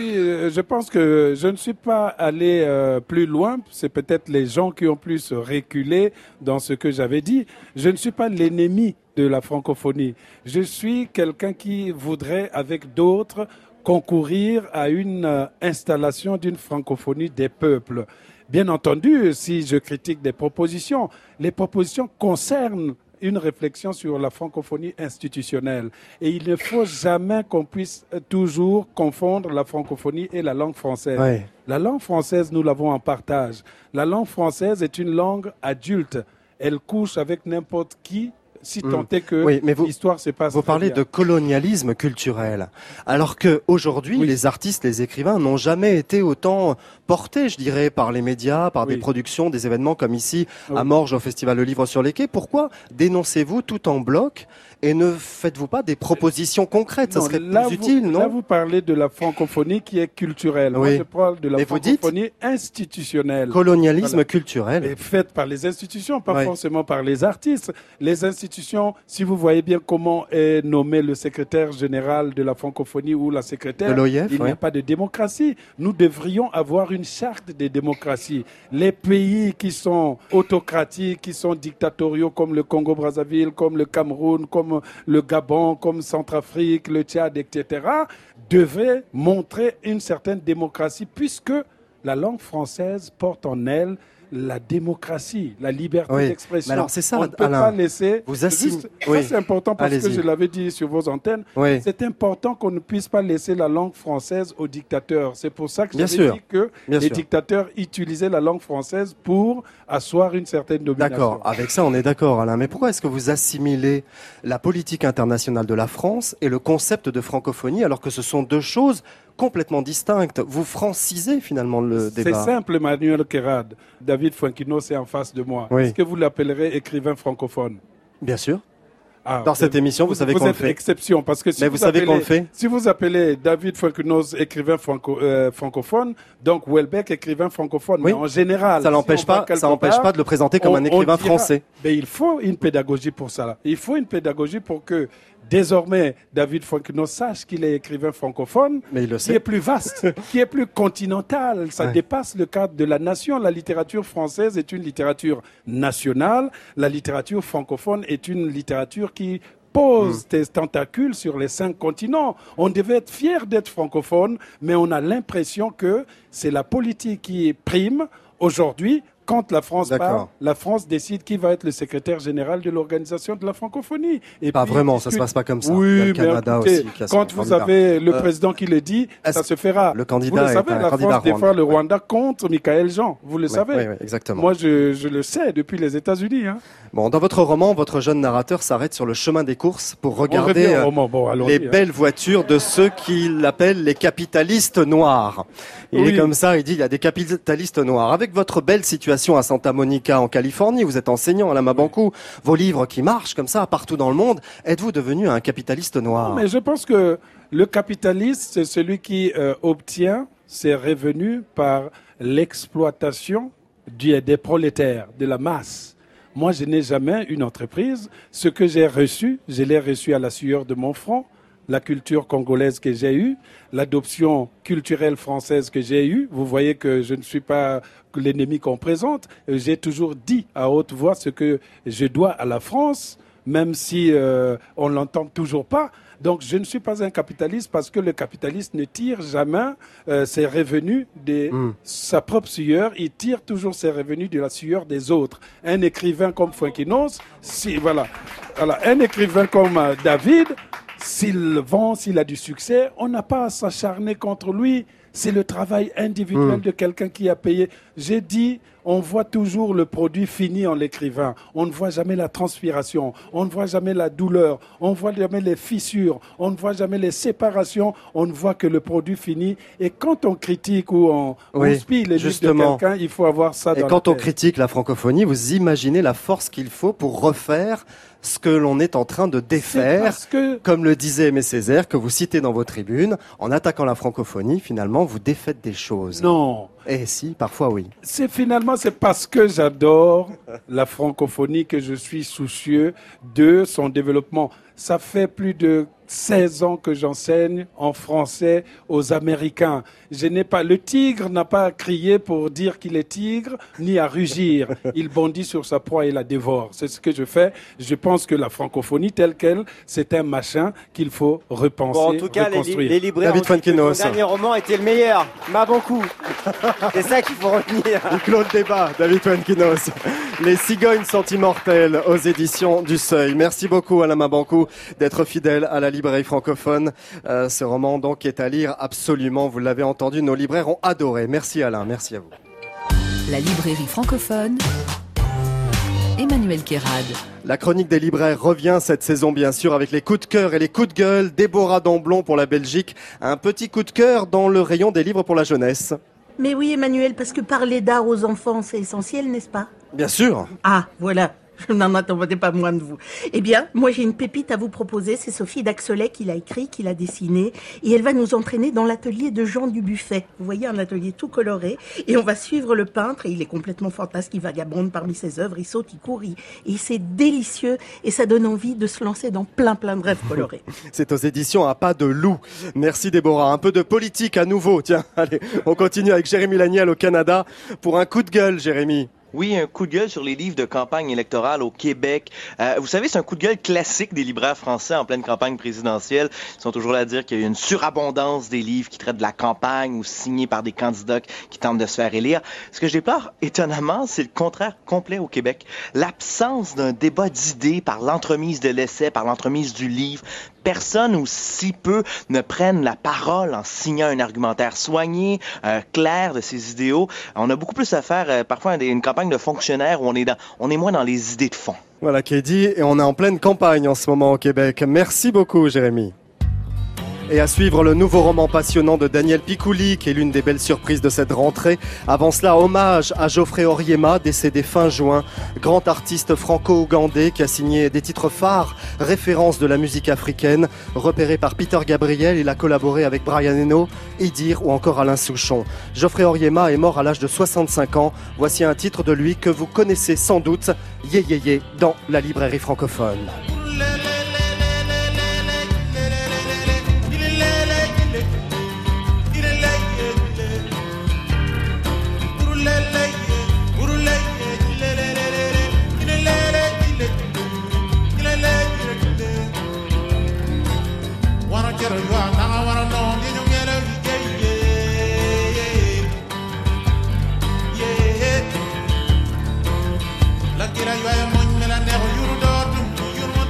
je pense que je ne suis pas allé plus loin. C'est peut-être les gens qui ont plus reculé dans ce que j'avais dit. Je ne suis pas l'ennemi de la francophonie. Je suis quelqu'un qui voudrait, avec d'autres, concourir à une installation d'une francophonie des peuples. Bien entendu, si je critique des propositions, les propositions concernent une réflexion sur la francophonie institutionnelle. Et il ne faut jamais qu'on puisse toujours confondre la francophonie et la langue française. Oui. La langue française, nous l'avons en partage. La langue française est une langue adulte. Elle couche avec n'importe qui, si tant est que l'histoire se passe. Vous parlez de colonialisme culturel, alors que aujourd'hui, les artistes, les écrivains n'ont jamais été autant portés, je dirais, par les médias, par des productions, des événements comme ici à Morges au Festival Le Livre sur les Quais. Pourquoi dénoncez-vous tout en bloc et ne faites-vous pas des propositions concrètes? Ça serait plus utile, non? Là, vous parlez de la francophonie qui est culturelle. Moi, je parle de la francophonie institutionnelle. Colonialisme culturel. Et faite par les institutions, pas forcément par les artistes. Les institutions, si vous voyez bien comment est nommé le secrétaire général de la francophonie ou la secrétaire, il n'y a pas de démocratie. Nous devrions avoir une charte de démocratie. Les pays qui sont autocratiques, qui sont dictatoriaux, comme le Congo-Brazzaville, comme le Cameroun, comme le Gabon, comme Centrafrique, le Tchad, etc., devaient montrer une certaine démocratie puisque la langue française porte en elle la démocratie, la liberté d'expression. Alors c'est ça, on ne peut pas laisser. Ça, c'est important parce que je l'avais dit sur vos antennes. C'est important qu'on ne puisse pas laisser la langue française aux dictateurs. C'est pour ça que j'avais dit que les dictateurs utilisaient la langue française pour asseoir une certaine domination. D'accord, avec ça on est d'accord, Alain. Mais pourquoi est-ce que vous assimilez la politique internationale de la France et le concept de francophonie alors que ce sont deux choses complètement distinctes? Vous francisez finalement le débat. C'est simple, Emmanuel Kérad. David Fuenquinos est en face de moi. Est-ce que vous l'appellerez écrivain francophone? Bien sûr. Dans cette émission, vous savez qu'on le fait. Vous êtes exception, parce que vous savez qu'on le fait. Si vous appelez David Fuenquinos écrivain francophone, donc Houellebecq écrivain francophone, mais en général, ça n'empêche pas de le présenter comme un écrivain français. Mais il faut une pédagogie pour ça. Il faut une pédagogie pour que désormais, David Fuenquinos sache qu'il est écrivain francophone, mais il le sait. Qui est plus vaste, qui est plus continental. Ça dépasse le cadre de la nation. La littérature française est une littérature nationale. La littérature francophone est une littérature qui pose des tentacules sur les 5 continents. On devait être fier d'être francophone, mais on a l'impression que c'est la politique qui prime aujourd'hui. Quand la France parle, la France décide qui va être le secrétaire général de l'organisation de la francophonie. Et pas vraiment, ça se passe pas comme ça. Oui, il y a le Canada écoutez, aussi. Quand vous avez le président qui le dit, ça se fera. Le candidat vous le savez, la France défend le Rwanda contre Michael Jean. Vous le savez. Oui, exactement. Moi, je le sais depuis les États-Unis. Bon, dans votre roman, votre jeune narrateur s'arrête sur le chemin des courses pour regarder les belles voitures de ceux qu'il appelle les capitalistes noirs. Il est comme ça, il dit il y a des capitalistes noirs. Avec votre belle situation à Santa Monica en Californie, vous êtes enseignant à la Mabankou, vos livres qui marchent comme ça partout dans le monde, êtes-vous devenu un capitaliste noir? Mais je pense que le capitaliste, c'est celui qui obtient ses revenus par l'exploitation des prolétaires, de la masse. Moi, je n'ai jamais une entreprise. Ce que j'ai reçu, je l'ai reçu à la sueur de mon front. La culture congolaise que j'ai eue, l'adoption culturelle française que j'ai eue. Vous voyez que je ne suis pas l'ennemi qu'on présente. J'ai toujours dit à haute voix ce que je dois à la France, même si on l'entend toujours pas. Donc je ne suis pas un capitaliste parce que le capitaliste ne tire jamais ses revenus de sa propre sueur, il tire toujours ses revenus de la sueur des autres. Un écrivain comme Fuenquinos, un écrivain comme David, s'il vend, s'il a du succès, on n'a pas à s'acharner contre lui. C'est le travail individuel de quelqu'un qui a payé. J'ai dit, on voit toujours le produit fini en l'écrivain. On ne voit jamais la transpiration. On ne voit jamais la douleur. On ne voit jamais les fissures. On ne voit jamais les séparations. On ne voit que le produit fini. Et quand on critique ou on spille les livres de quelqu'un, il faut avoir ça dans la tête. Et quand on critique la francophonie, vous imaginez la force qu'il faut pour refaire ce que l'on est en train de défaire, comme le disait Aimé Césaire, que vous citez dans vos tribunes, en attaquant la francophonie, finalement, vous défaites des choses. Non. Eh si, parfois oui. C'est parce que j'adore la francophonie que je suis soucieux de son développement. Ça fait plus de 16 ans que j'enseigne en français aux Américains. Le tigre n'a pas à crier pour dire qu'il est tigre, ni à rugir. Il bondit sur sa proie et la dévore. C'est ce que je fais. Je pense que la francophonie telle qu'elle, c'est un machin qu'il faut repenser, en tout cas, reconstruire. les libraires ont dit que ton dernier roman était le meilleur. Mabankou. C'est ça qu'il faut retenir. Il clôt le débat, David Fuenquinos. Les cigognes sont immortelles aux éditions du Seuil. Merci beaucoup Alain Mabankou d'être fidèle à la librairie francophone. Ce roman donc est à lire absolument. Vous l'avez entendu, nos libraires ont adoré. Merci Alain, merci à vous. La librairie francophone, Emmanuel Kérad. La chronique des libraires revient cette saison bien sûr avec les coups de cœur et les coups de gueule. Déborah Domblon pour la Belgique. Un petit coup de cœur dans le rayon des livres pour la jeunesse. Mais oui Emmanuel, parce que parler d'art aux enfants c'est essentiel, n'est-ce pas? Bien sûr. Ah, voilà. Je n'en attendais pas moins de vous. Eh bien, moi j'ai une pépite à vous proposer. C'est Sophie Daxolet qui l'a écrit, qui l'a dessiné. Et elle va nous entraîner dans l'atelier de Jean Dubuffet. Vous voyez, un atelier tout coloré. Et on va suivre le peintre. Et il est complètement fantasque. Il vagabonde parmi ses œuvres. Il saute, il court. Et c'est délicieux. Et ça donne envie de se lancer dans plein de rêves colorés. C'est aux éditions À Pas de Loup. Merci Déborah. Un peu de politique à nouveau. Tiens, allez, on continue avec Jérémy Laniel au Canada pour un coup de gueule, Jérémy. Oui, un coup de gueule sur les livres de campagne électorale au Québec. Vous savez, c'est un coup de gueule classique des libraires français en pleine campagne présidentielle. Ils sont toujours là à dire qu'il y a une surabondance des livres qui traitent de la campagne ou signés par des candidats qui tentent de se faire élire. Ce que je déplore, étonnamment, c'est le contraire complet au Québec. L'absence d'un débat d'idées par l'entremise de l'essai, par l'entremise du livre. Personne ou si peu ne prennent la parole en signant un argumentaire soigné, clair de ses idéaux. On a beaucoup plus à faire, parfois, une campagne de fonctionnaires où on est moins dans les idées de fond. Voilà qui est dit, et on est en pleine campagne en ce moment au Québec. Merci beaucoup, Jérémy. Et à suivre le nouveau roman passionnant de Daniel Picouli, qui est l'une des belles surprises de cette rentrée. Avant cela, hommage à Geoffrey Oryema, décédé fin juin, grand artiste franco-ougandais qui a signé des titres phares, référence de la musique africaine. Repéré par Peter Gabriel, il a collaboré avec Brian Eno, Idir ou encore Alain Souchon. Geoffrey Oryema est mort à l'âge de 65 ans. Voici un titre de lui que vous connaissez sans doute, Yé Yé Yé, dans la librairie francophone. Lakira yuaya mon mela neho yuru do dum yuru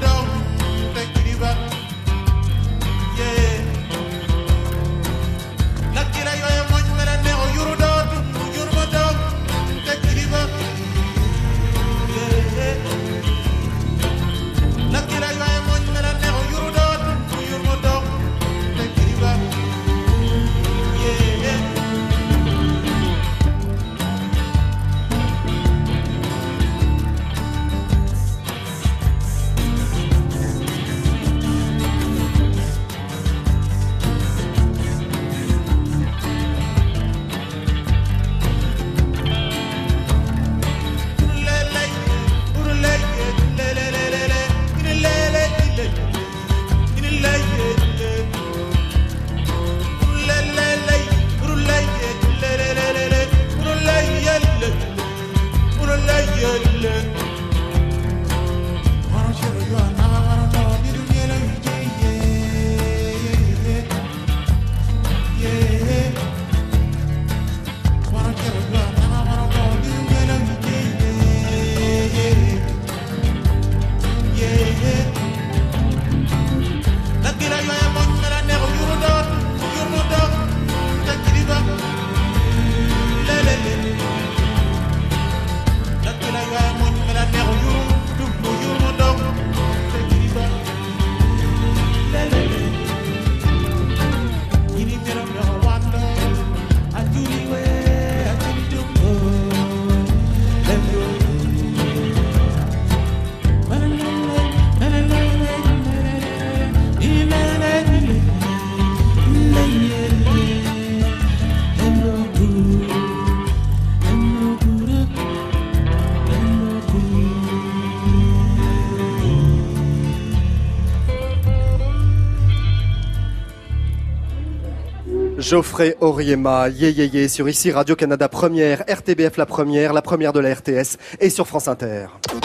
Geoffrey Auriemma, Yé sur ici Radio-Canada Première, RTBF la première de la RTS et sur France Inter.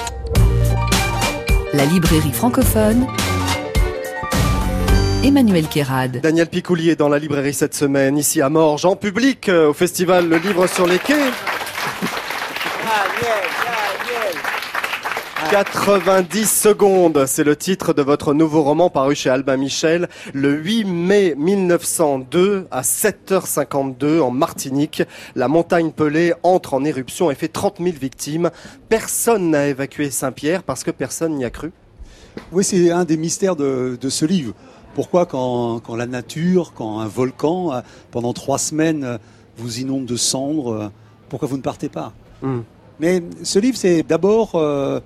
La librairie francophone, Emmanuel Kérad. Daniel Picouli est dans la librairie cette semaine, ici à Morges, en public, au festival Le Livre sur les Quais. 90 secondes, c'est le titre de votre nouveau roman paru chez Albin Michel le 8 mai 1902 à 7h52 en Martinique. La montagne Pelée entre en éruption et fait 30 000 victimes. Personne n'a évacué Saint-Pierre parce que personne n'y a cru. Oui, c'est un des mystères de ce livre. Pourquoi quand la nature, quand un volcan, pendant 3 semaines, vous inonde de cendres, pourquoi vous ne partez pas Mais ce livre, c'est d'abord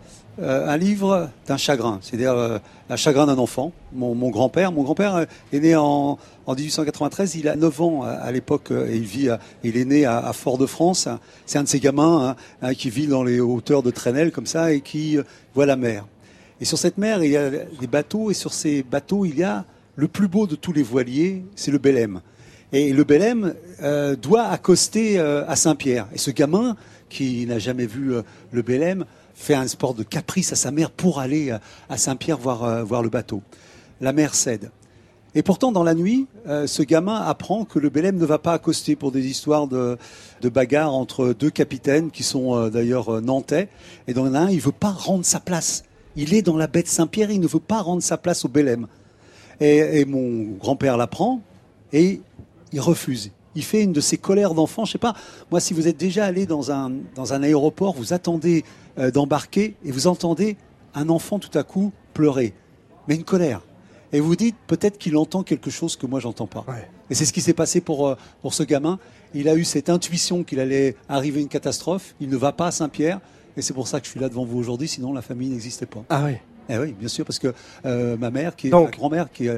un livre d'un chagrin, c'est-à-dire un chagrin d'un enfant. Mon grand-père est né en 1893, il a 9 ans à l'époque et il est né à Fort-de-France. C'est un de ces gamins qui vit dans les hauteurs de Trenel comme ça et qui voit la mer. Et sur cette mer, il y a des bateaux et sur ces bateaux, il y a le plus beau de tous les voiliers, c'est le Belém. Et le Belém doit accoster à Saint-Pierre. Et ce gamin qui n'a jamais vu le Belém fait un sport de caprice à sa mère pour aller à Saint-Pierre voir le bateau. La mère cède. Et pourtant, dans la nuit, ce gamin apprend que le Belém ne va pas accoster pour des histoires de bagarre entre 2 capitaines qui sont d'ailleurs nantais. Et dans l'un, il ne veut pas rendre sa place. Il est dans la baie de Saint-Pierre et il ne veut pas rendre sa place au Belém. Et mon grand-père l'apprend et il refuse. Il fait une de ces colères d'enfant. Je sais pas, moi, si vous êtes déjà allé dans un aéroport, vous attendez d'embarquer et vous entendez un enfant tout à coup pleurer. Mais une colère. Et vous dites peut-être qu'il entend quelque chose que moi, j'entends pas. Ouais. Et c'est ce qui s'est passé pour ce gamin. Il a eu cette intuition qu'il allait arriver une catastrophe. Il ne va pas à Saint-Pierre. Et c'est pour ça que je suis là devant vous aujourd'hui. Sinon, la famille n'existait pas. Ah oui. Eh oui, bien sûr, parce que ma grand-mère qui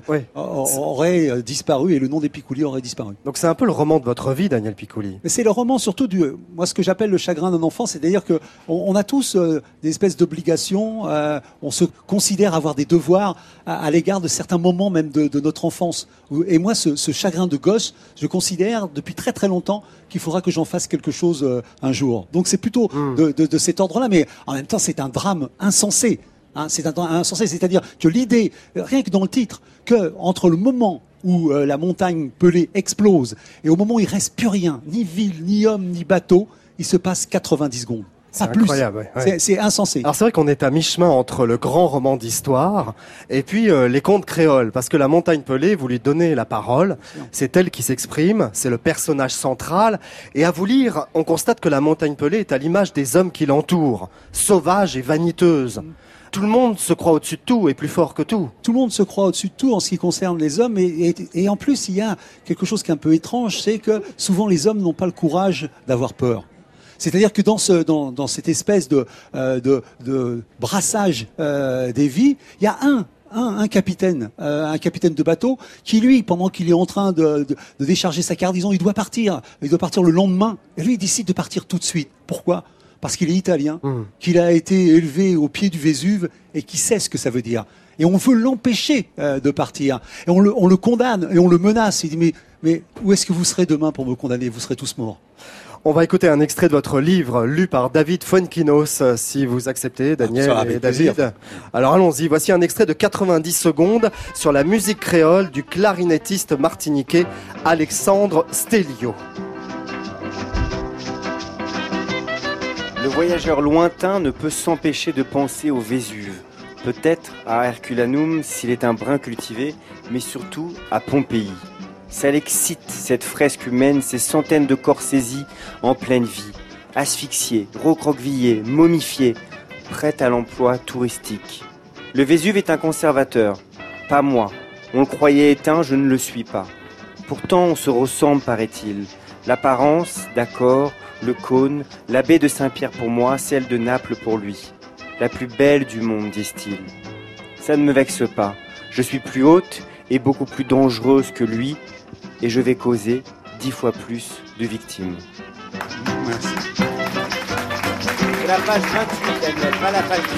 aurait disparu et le nom des Picouli aurait disparu. Donc c'est un peu le roman de votre vie, Daniel Picouli. Mais c'est le roman surtout moi ce que j'appelle le chagrin d'un enfant, c'est-à-dire que on a tous des espèces d'obligations, on se considère avoir des devoirs à l'égard de certains moments même de notre enfance. Et moi, ce chagrin de gosse, je considère depuis très très longtemps qu'il faudra que j'en fasse quelque chose un jour. Donc c'est plutôt de cet ordre-là, mais en même temps c'est un drame insensé. C'est insensé, c'est-à-dire que l'idée, rien que dans le titre, que entre le moment où la montagne Pelée explose et au moment où il reste plus rien, ni ville, ni homme, ni bateau, il se passe 90 secondes. C'est incroyable. Ouais. C'est insensé. Alors c'est vrai qu'on est à mi-chemin entre le grand roman d'histoire et puis les contes créoles, parce que la montagne Pelée, vous lui donnez la parole, c'est elle qui s'exprime, c'est le personnage central, et à vous lire, on constate que la montagne Pelée est à l'image des hommes qui l'entourent, sauvages et vaniteuses. Tout le monde se croit au-dessus de tout et plus fort que tout. Tout le monde se croit au-dessus de tout en ce qui concerne les hommes. Et en plus, il y a quelque chose qui est un peu étrange, c'est que souvent les hommes n'ont pas le courage d'avoir peur. C'est-à-dire que dans cette espèce de brassage des vies, il y a un capitaine de bateau qui, lui, pendant qu'il est en train de décharger sa cargaison, il doit partir le lendemain. Et lui, il décide de partir tout de suite. Pourquoi ? Parce qu'il est italien, qu'il a été élevé au pied du Vésuve et qu'il sait ce que ça veut dire. Et on veut l'empêcher de partir. Et on le condamne et on le menace. Il dit mais où est-ce que vous serez demain pour me condamner ? Vous serez tous morts. On va écouter un extrait de votre livre lu par David Fuenquinos, si vous acceptez, Daniel et David. Plaisir. Alors allons-y, voici un extrait de 90 secondes sur la musique créole du clarinettiste martiniquais Alexandre Stélio. Le voyageur lointain ne peut s'empêcher de penser au Vésuve, peut-être à Herculanum s'il est un brin cultivé, mais surtout à Pompéi. Ça l'excite, cette fresque humaine, ces centaines de corps saisis en pleine vie, asphyxiés, recroquevillés, momifiés, prêts à l'emploi touristique. Le Vésuve est un conservateur, pas moi. On le croyait éteint, je ne le suis pas. Pourtant on se ressemble, paraît-il. L'apparence, d'accord, le cône, la baie de Saint-Pierre pour moi, celle de Naples pour lui. La plus belle du monde, disent-ils. Ça ne me vexe pas. Je suis plus haute et beaucoup plus dangereuse que lui, et je vais causer 10 fois plus de victimes. Merci. la page 28, Daniel, pas la page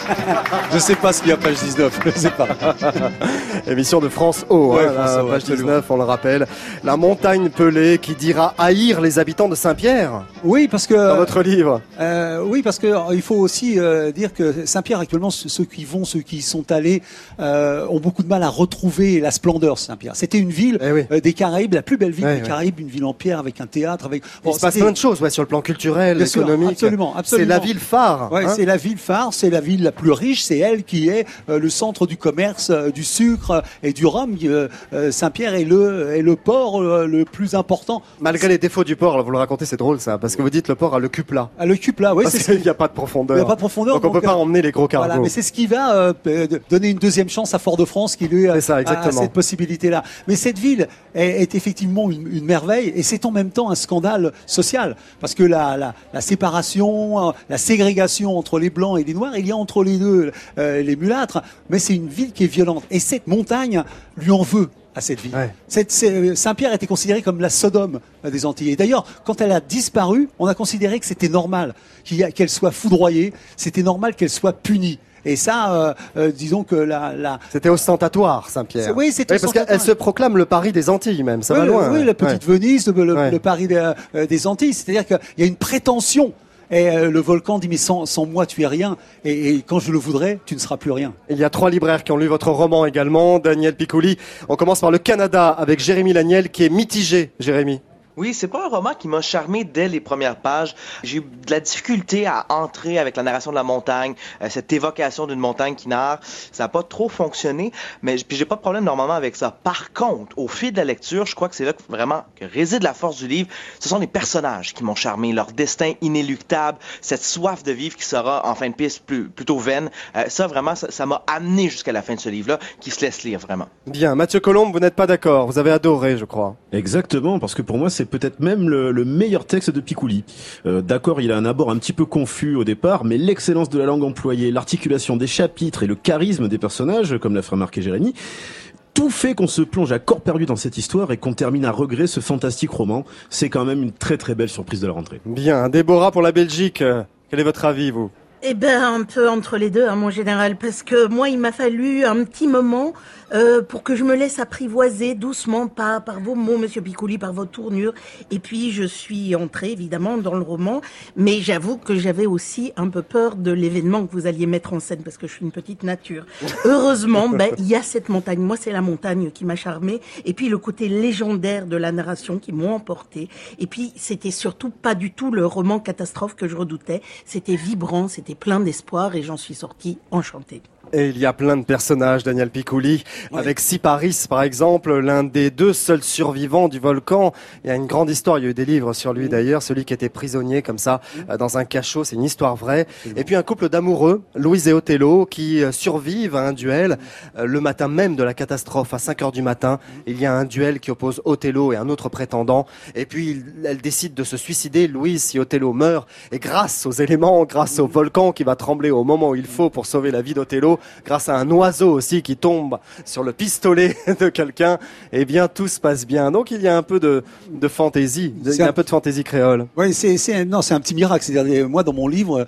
19. Je sais pas ce qu'il y a page 19, je sais pas. Émission de France O, Ouais, hein, France O, page absolument. 19, on le rappelle. La montagne pelée qui dira haïr les habitants de Saint-Pierre. Oui, parce que dans votre livre. Oui, parce que il faut aussi dire que Saint-Pierre actuellement, ceux qui y sont allés, ont beaucoup de mal à retrouver la splendeur de Saint-Pierre. C'était une ville des Caraïbes, la plus belle ville des Caraïbes, une ville en pierre avec un théâtre, avec. Il se passe plein de choses, sur le plan culturel, Bien sûr, économique. absolument. C'est la ville phare. Ouais, hein. c'est la ville phare, c'est la ville la plus riche, c'est elle qui est le centre du commerce, du sucre et du rhum. Saint-Pierre est le port le plus important. Malgré les défauts du port, vous le racontez, c'est drôle ça, parce que vous dites le port a le cul plat. Le cul plat, oui, parce qu'il n'y a pas de profondeur. Il n'y a pas de profondeur. Donc on peut pas emmener les gros cargos. Voilà, mais c'est ce qui va donner une deuxième chance à Fort-de-France qui lui a cette possibilité-là. Mais cette ville est effectivement une merveille et c'est en même temps un scandale social parce que la séparation, la ségrégation entre les blancs et les noirs, il y a entre les deux les mulâtres, mais c'est une ville qui est violente et cette montagne lui en veut à cette ville. Saint-Pierre était considéré comme la Sodome des Antilles. Et d'ailleurs, quand elle a disparu, on a considéré que c'était normal qu'elle soit foudroyée, c'était normal qu'elle soit punie. Et ça, disons que c'était ostentatoire, Saint-Pierre. Oui, c'est parce qu'elle se proclame le Paris des Antilles même, ça va loin. Oui, la petite Venise, le Paris des Antilles. C'est-à-dire qu'il y a une prétention. Et le volcan dit mais sans moi tu es rien et quand je le voudrais tu ne seras plus rien. Il y a 3 libraires qui ont lu votre roman également, Daniel Picouli. On commence par le Canada avec Jérémy Laniel qui est mitigé, Jérémy. Oui, c'est pas un roman qui m'a charmé dès les premières pages. J'ai eu de la difficulté à entrer avec la narration de la montagne, cette évocation d'une montagne qui narre. Ça n'a pas trop fonctionné, mais puis j'ai pas de problème normalement avec ça. Par contre, au fil de la lecture, je crois que c'est là que vraiment que réside la force du livre. Ce sont les personnages qui m'ont charmé, leur destin inéluctable, cette soif de vivre qui sera en fin de piste plutôt vaine. Ça vraiment, ça m'a amené jusqu'à la fin de ce livre-là, qui se laisse lire vraiment. Bien, Mathieu Colombe, vous n'êtes pas d'accord. Vous avez adoré, je crois. Exactement, parce que pour moi, c'est peut-être même le meilleur texte de Picouli. D'accord, il a un abord un petit peu confus au départ, mais l'excellence de la langue employée, l'articulation des chapitres et le charisme des personnages, comme l'a fait remarquer Jérémy, tout fait qu'on se plonge à corps perdu dans cette histoire et qu'on termine à regret ce fantastique roman. C'est quand même une très très belle surprise de la rentrée. Bien, Déborah pour la Belgique, quel est votre avis, vous ? Eh ben, un peu entre les deux, mon général, parce que moi, il m'a fallu un petit moment pour que je me laisse apprivoiser doucement par vos mots, Monsieur Picouli, par vos tournures. Et puis, je suis entrée, évidemment, dans le roman, mais j'avoue que j'avais aussi un peu peur de l'événement que vous alliez mettre en scène, parce que je suis une petite nature. Heureusement, il y a cette montagne. Moi, c'est la montagne qui m'a charmée. Et puis, le côté légendaire de la narration qui m'ont emporté. Et puis, c'était surtout pas du tout le roman catastrophe que je redoutais. C'était vibrant, c'était plein d'espoir et j'en suis sortie enchantée. Et il y a plein de personnages, Daniel Picouli, avec Siparis par exemple, l'un des 2 seuls survivants du volcan. Il y a une grande histoire, il y a eu des livres sur lui d'ailleurs, celui qui était prisonnier comme ça dans un cachot, c'est une histoire vraie. Et puis un couple d'amoureux, Louise et Othello, qui survivent à un duel le matin même de la catastrophe, à 5h du matin. Il y a un duel qui oppose Othello et un autre prétendant. Et puis elle décide de se suicider, Louise, si Othello meurt. Et grâce aux éléments, grâce au volcan qui va trembler au moment où il faut pour sauver la vie d'Othello, grâce à un oiseau aussi qui tombe sur le pistolet de quelqu'un, eh bien tout se passe bien. Donc il y a un peu de fantaisie, il y a un peu de fantaisie créole. Oui, c'est un petit miracle. C'est-à-dire, moi dans mon livre,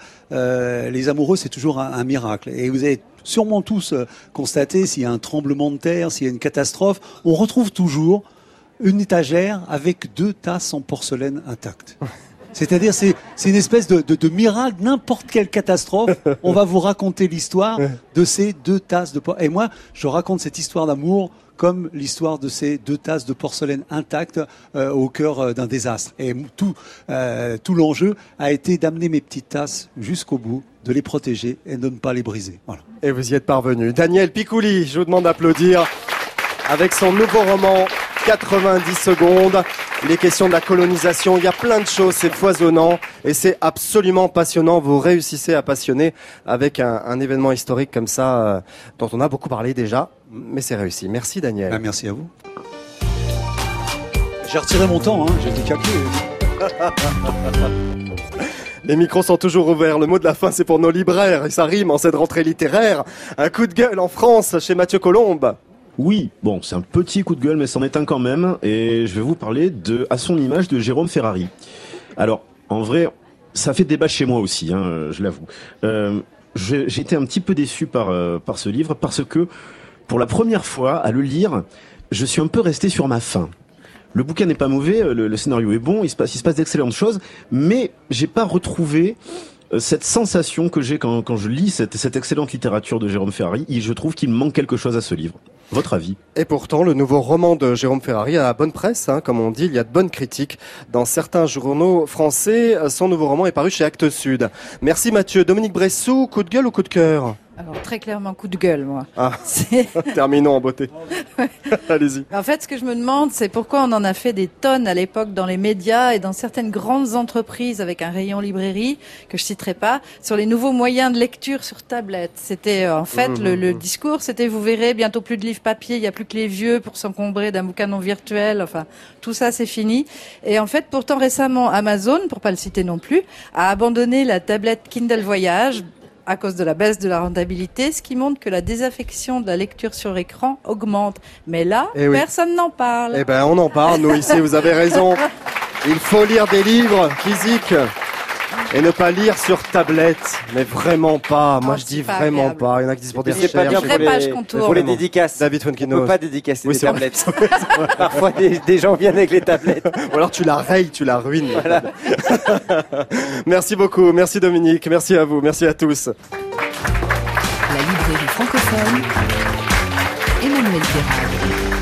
les amoureux c'est toujours un miracle. Et vous avez sûrement tous constaté s'il y a un tremblement de terre, s'il y a une catastrophe, on retrouve toujours une étagère avec 2 tasses en porcelaine intactes. C'est-à-dire, c'est une espèce de miracle, n'importe quelle catastrophe, on va vous raconter l'histoire de ces 2 tasses de porcelaine. Et moi, je raconte cette histoire d'amour comme l'histoire de ces 2 tasses de porcelaine intactes au cœur d'un désastre. Et tout l'enjeu a été d'amener mes petites tasses jusqu'au bout, de les protéger et de ne pas les briser. Voilà. Et vous y êtes parvenu. Daniel Picouli, je vous demande d'applaudir avec son nouveau roman 90 secondes. Les questions de la colonisation, il y a plein de choses, c'est foisonnant et c'est absolument passionnant. Vous réussissez à passionner avec un événement historique comme ça, dont on a beaucoup parlé déjà, mais c'est réussi. Merci Daniel. Merci à vous. J'ai retiré mon temps, j'étais caqué. Les micros sont toujours ouverts. Le mot de la fin, c'est pour nos libraires. Et ça rime en cette rentrée littéraire. Un coup de gueule en France chez Mathieu Colombe. Oui, bon, c'est un petit coup de gueule, mais c'en est un quand même. Et je vais vous parler À son image de Jérôme Ferrari. Alors, en vrai, Ça fait débat chez moi aussi, je l'avoue. J'ai été un petit peu déçu par ce livre parce que, pour la première fois, à le lire, je suis un peu resté sur ma faim. Le bouquin n'est pas mauvais, le scénario est bon, il se passe d'excellentes choses, mais j'ai pas retrouvé cette sensation que j'ai quand je lis cette excellente littérature de Jérôme Ferrari, et je trouve qu'il manque quelque chose à ce livre. Votre avis? Et pourtant, le nouveau roman de Jérôme Ferrari a la bonne presse, comme on dit, il y a de bonnes critiques dans certains journaux français. Son nouveau roman est paru chez Actes Sud. Merci Mathieu. Dominique Bressou, coup de gueule ou coup de cœur? Alors très clairement coup de gueule, moi. Terminons en beauté. Allez-y. En fait, ce que je me demande, c'est pourquoi on en a fait des tonnes à l'époque dans les médias et dans certaines grandes entreprises avec un rayon librairie, que je citerai pas, sur les nouveaux moyens de lecture sur tablette. C'était en fait le discours, c'était vous verrez, bientôt plus de livres papier, il n'y a plus que les vieux pour s'encombrer d'un bouquin non virtuel, enfin tout ça c'est fini. Et en fait, pourtant récemment, Amazon, pour pas le citer non plus, a abandonné la tablette Kindle Voyage à cause de la baisse de la rentabilité, ce qui montre que la désaffection de la lecture sur écran augmente. Mais là, personne n'en parle. Eh ben, on en parle, nous, ici, vous avez raison. Il faut lire des livres physiques et ne pas lire sur tablette. Mais vraiment pas. Moi, je dis vraiment pas. Il y en a qui disent pour des recherches. C'est pas bien pour les dédicaces. David Fonkinos. On peut pas dédicacer des tablettes. Parfois, des gens viennent avec les tablettes. Ou alors tu la rayes, tu la ruines. Voilà. Merci beaucoup. Merci Dominique. Merci à vous. Merci à tous. La librairie francophone. Emmanuel Pirard.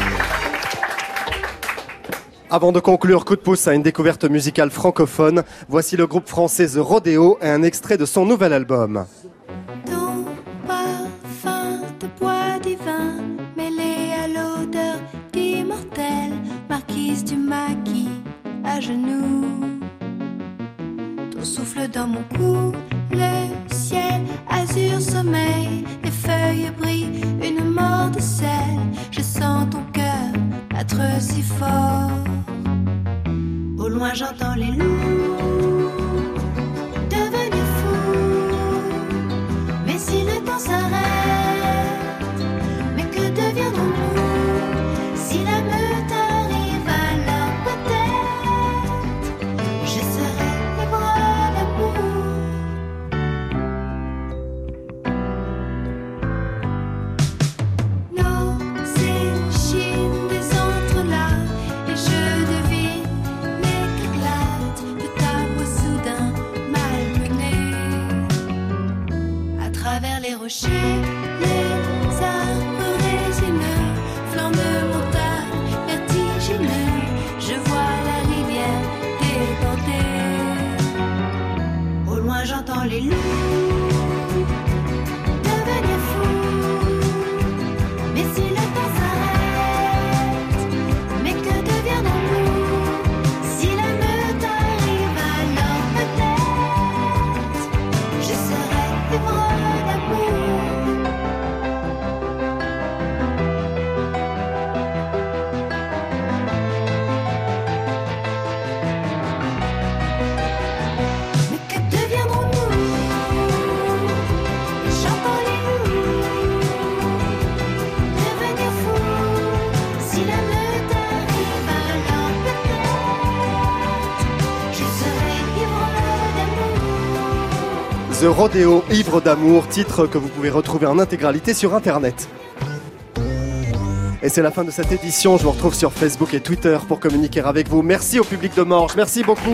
Avant de conclure, coup de pouce à une découverte musicale francophone, voici le groupe français The Rodeo et un extrait de son nouvel album. Ton parfum de bois divin, mêlé à l'odeur d'immortel, marquise du maquis à genoux. Ton souffle dans mon cou, le ciel azur sommeil, les feuilles brillent, une mort de sel. Je sens ton cœur battre si fort. Au loin j'entends les loups devenir fous. Mais si le temps s'arrête, mais que deviendrons-nous? Si la meute arrive alors peut-être je serai libre d'amour. Nos échines des entrelacs et je devine de ta voix soudain malmenée. À travers les rochers, les arbres résineux, flancs de montagne vertigineux, je vois la rivière débordée. Au loin j'entends les loups devenir fous. Mais si le temps s'arrête, mais que deviendrons-nous? The Rodeo, ivre d'amour, titre que vous pouvez retrouver en intégralité sur Internet. Et c'est la fin de cette édition. Je vous retrouve sur Facebook et Twitter pour communiquer avec vous. Merci au public de Morges. Merci beaucoup.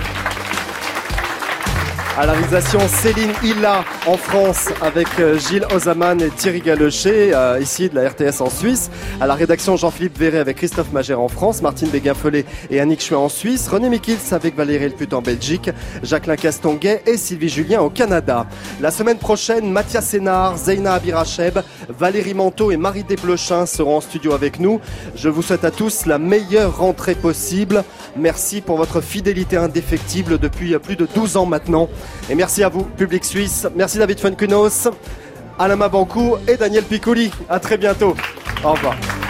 À la réalisation, Céline Hilla en France avec Gilles Ozaman et Thierry Galocher, ici de la RTS en Suisse. À la rédaction, Jean-Philippe Verret avec Christophe Magère en France, Martine Béguin-Follet et Annick Chouet en Suisse, René Mikils avec Valérie Elput en Belgique, Jacqueline Castonguay et Sylvie Julien au Canada. La semaine prochaine, Mathias Sénard, Zeina Abiracheb, Valérie Manteau et Marie Desplechin seront en studio avec nous. Je vous souhaite à tous la meilleure rentrée possible. Merci pour votre fidélité indéfectible depuis plus de 12 ans maintenant. Et merci à vous, public suisse. Merci David Fonkinos, Alain Mabankou et Daniel Piccoli. À très bientôt. Au revoir.